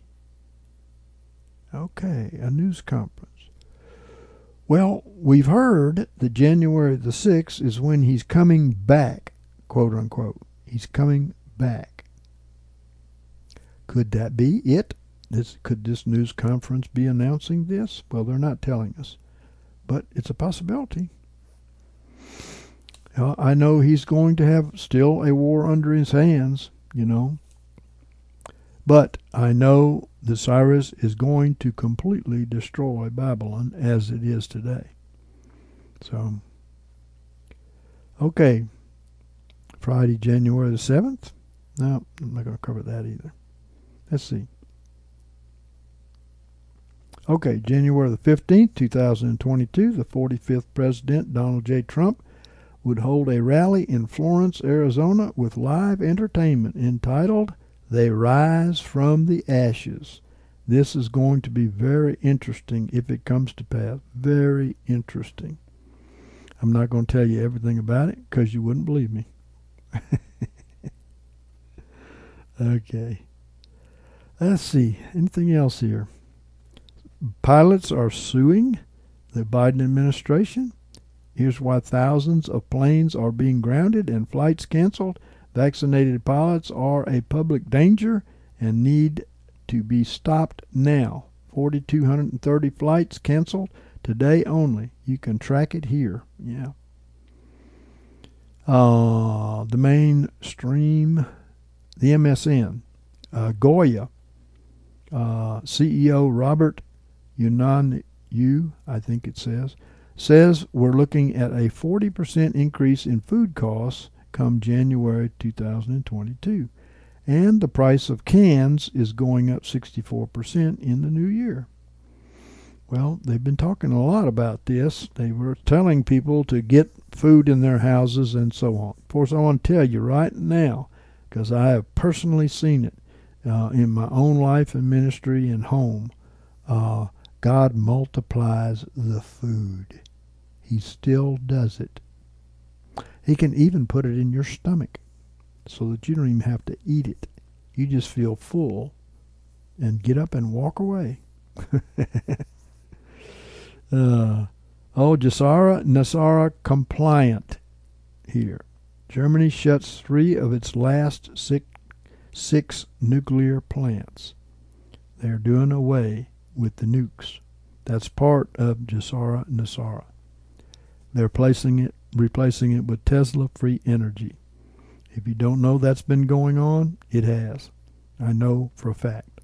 Okay, a news conference. Well, we've heard that January the sixth is when he's coming back, quote unquote. He's coming back. Could that be it? This, could this news conference be announcing this? Well, they're not telling us, but it's a possibility. Uh, I know he's going to have still a war under his hands, you know. But I know that Cyrus is going to completely destroy Babylon as it is today. So, okay. Friday, January the seventh. No, I'm not going to cover that either. Let's see. Okay, January the fifteenth, two thousand twenty-two, the forty-fifth President, Donald J. Trump, would hold a rally in Florence, Arizona with live entertainment entitled "They Rise from the Ashes." This is going to be very interesting if it comes to pass. Very interesting. I'm not going to tell you everything about it because you wouldn't believe me. Okay. Let's see. Anything else here? Pilots are suing the Biden administration. Here's why thousands of planes are being grounded and flights canceled. Vaccinated pilots are a public danger and need to be stopped now. four thousand two hundred thirty flights canceled today only. You can track it here. Yeah. Uh, the mainstream, the M S N, uh, Goya, uh, C E O Robert Unanue, I think it says, says we're looking at a forty percent increase in food costs come January two thousand twenty-two. And the price of cans is going up sixty-four percent in the new year. Well, they've been talking a lot about this. They were telling people to get food in their houses and so on. Of course, I want to tell you right now, because I have personally seen it uh, in my own life and ministry and home, uh, God multiplies the food. He still does it. He can even put it in your stomach so that you don't even have to eat it. You just feel full and get up and walk away. uh, oh, Jassara, Nasara compliant here. Germany shuts three of its last six, six nuclear plants. They're doing away with the nukes. That's part of Jassara Nasara. They're placing it, replacing it with Tesla free energy. If you don't know that's been going on, it has. I know for a fact.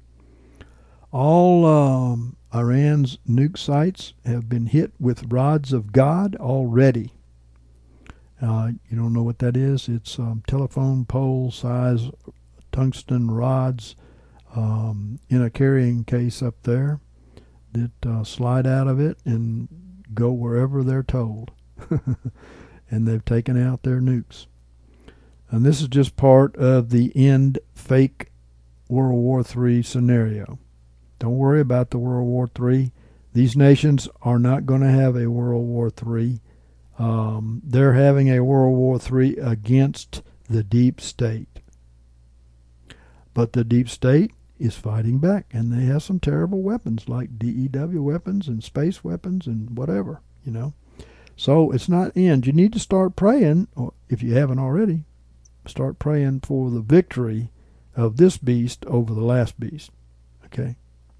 All um, Iran's nuke sites have been hit with rods of God already. Uh, you don't know what that is? It's um, telephone pole size tungsten rods um, in a carrying case up there that uh, slide out of it and go wherever they're told. And they've taken out their nukes. And this is just part of the end fake World War Three scenario. Don't worry about the World War Three. These nations are not going to have a World War Three. Um, they're having a World War Three against the deep state. But the deep state is fighting back, and they have some terrible weapons like D E W weapons and space weapons and whatever, you know. So it's not end. You need to start praying, or if you haven't already, start praying for the victory of this beast over the last beast. Okay?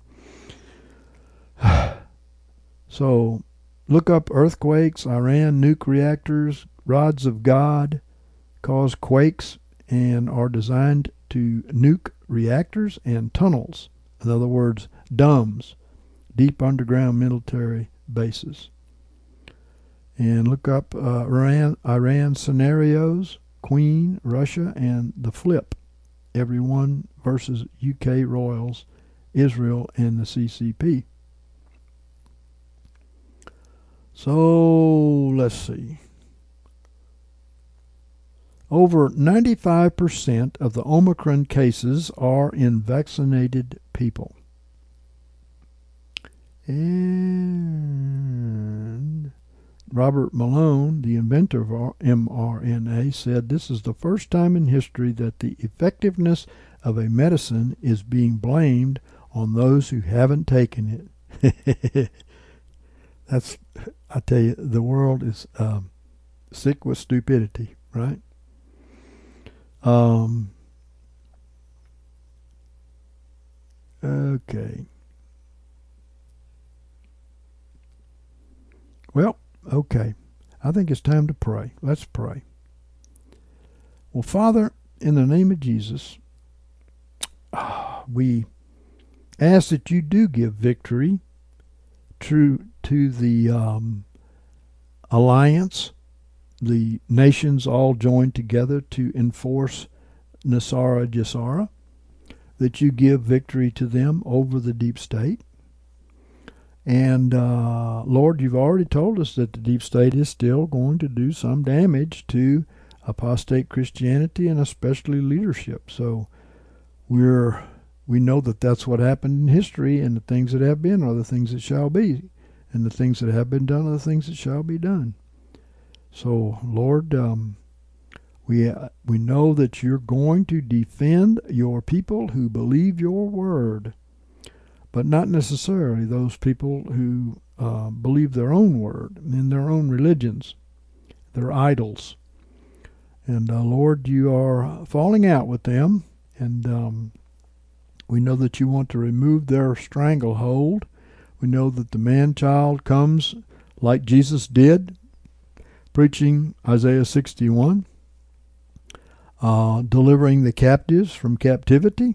So look up earthquakes, Iran nuke reactors, rods of God cause quakes and are designed to nuke reactors and tunnels. In other words, D U M S, deep underground military bases. And look up uh, Iran, Iran scenarios, Queen, Russia, and the flip. Everyone versus U K royals, Israel, and the C C P. So, let's see. Over ninety-five percent of the Omicron cases are in vaccinated people. And Robert Malone, the inventor of mRNA, said this is the first time in history that the effectiveness of a medicine is being blamed on those who haven't taken it. That's, I tell you, the world is um, sick with stupidity, right? Um, okay. Well, okay. I think it's time to pray. Let's pray. Well, Father, in the name of Jesus, we ask that you do give victory to, to the um, alliance, the nations all joined together to enforce Nasara Jassara, that you give victory to them over the deep state. And, uh, Lord, you've already told us that the deep state is still going to do some damage to apostate Christianity and especially leadership. So we're we know that that's what happened in history, and the things that have been are the things that shall be, and the things that have been done are the things that shall be done. So, Lord, um, we uh, we know that you're going to defend your people who believe your word, but not necessarily those people who uh, believe their own word in their own religions, their idols. And, uh, Lord, you are falling out with them, and um, we know that you want to remove their stranglehold. We know that the man-child comes like Jesus did, preaching Isaiah sixty-one, uh, delivering the captives from captivity,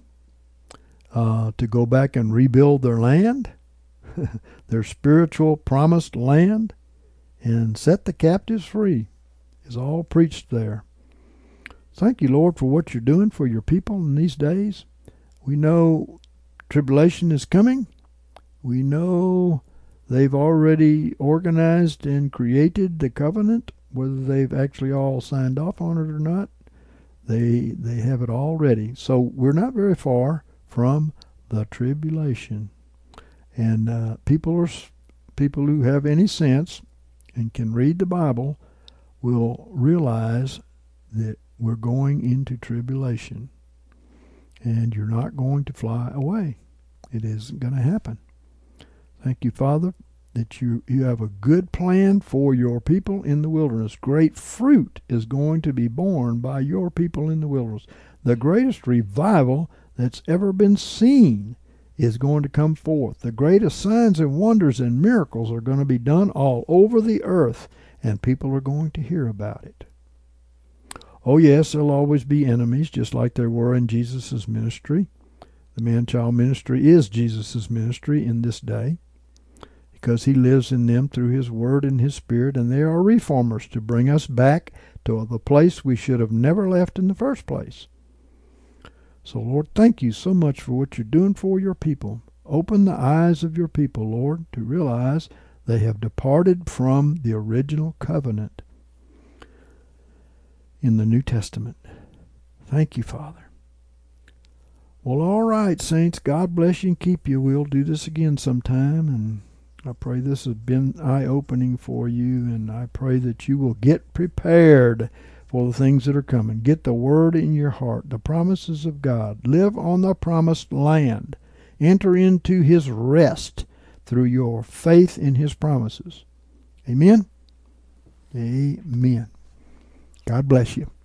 uh, to go back and rebuild their land, their spiritual promised land, and set the captives free, is all preached there. Thank you, Lord, for what you're doing for your people in these days. We know tribulation is coming. We know they've already organized and created the covenant, whether they've actually all signed off on it or not. They they have it all ready. So we're not very far from the tribulation. And uh, people are people who have any sense and can read the Bible will realize that we're going into tribulation. And you're not going to fly away. It isn't going to happen. Thank you, Father, that you, you have a good plan for your people in the wilderness. Great fruit is going to be born by your people in the wilderness. The greatest revival that's ever been seen is going to come forth. The greatest signs and wonders and miracles are going to be done all over the earth, and people are going to hear about it. Oh yes, there'll always be enemies, just like there were in Jesus' ministry. The man-child ministry is Jesus' ministry in this day, because he lives in them through his word and his spirit, and they are reformers to bring us back to the place we should have never left in the first place. So, Lord, thank you so much for what you're doing for your people. Open the eyes of your people, Lord, to realize they have departed from the original covenant in the New Testament. Thank you, Father. Well, all right, saints, God bless you and keep you. We'll do this again sometime, and I pray this has been eye-opening for you, and I pray that you will get prepared for the things that are coming. Get the word in your heart, the promises of God. Live on the promised land. Enter into his rest through your faith in his promises. Amen? Amen. God bless you.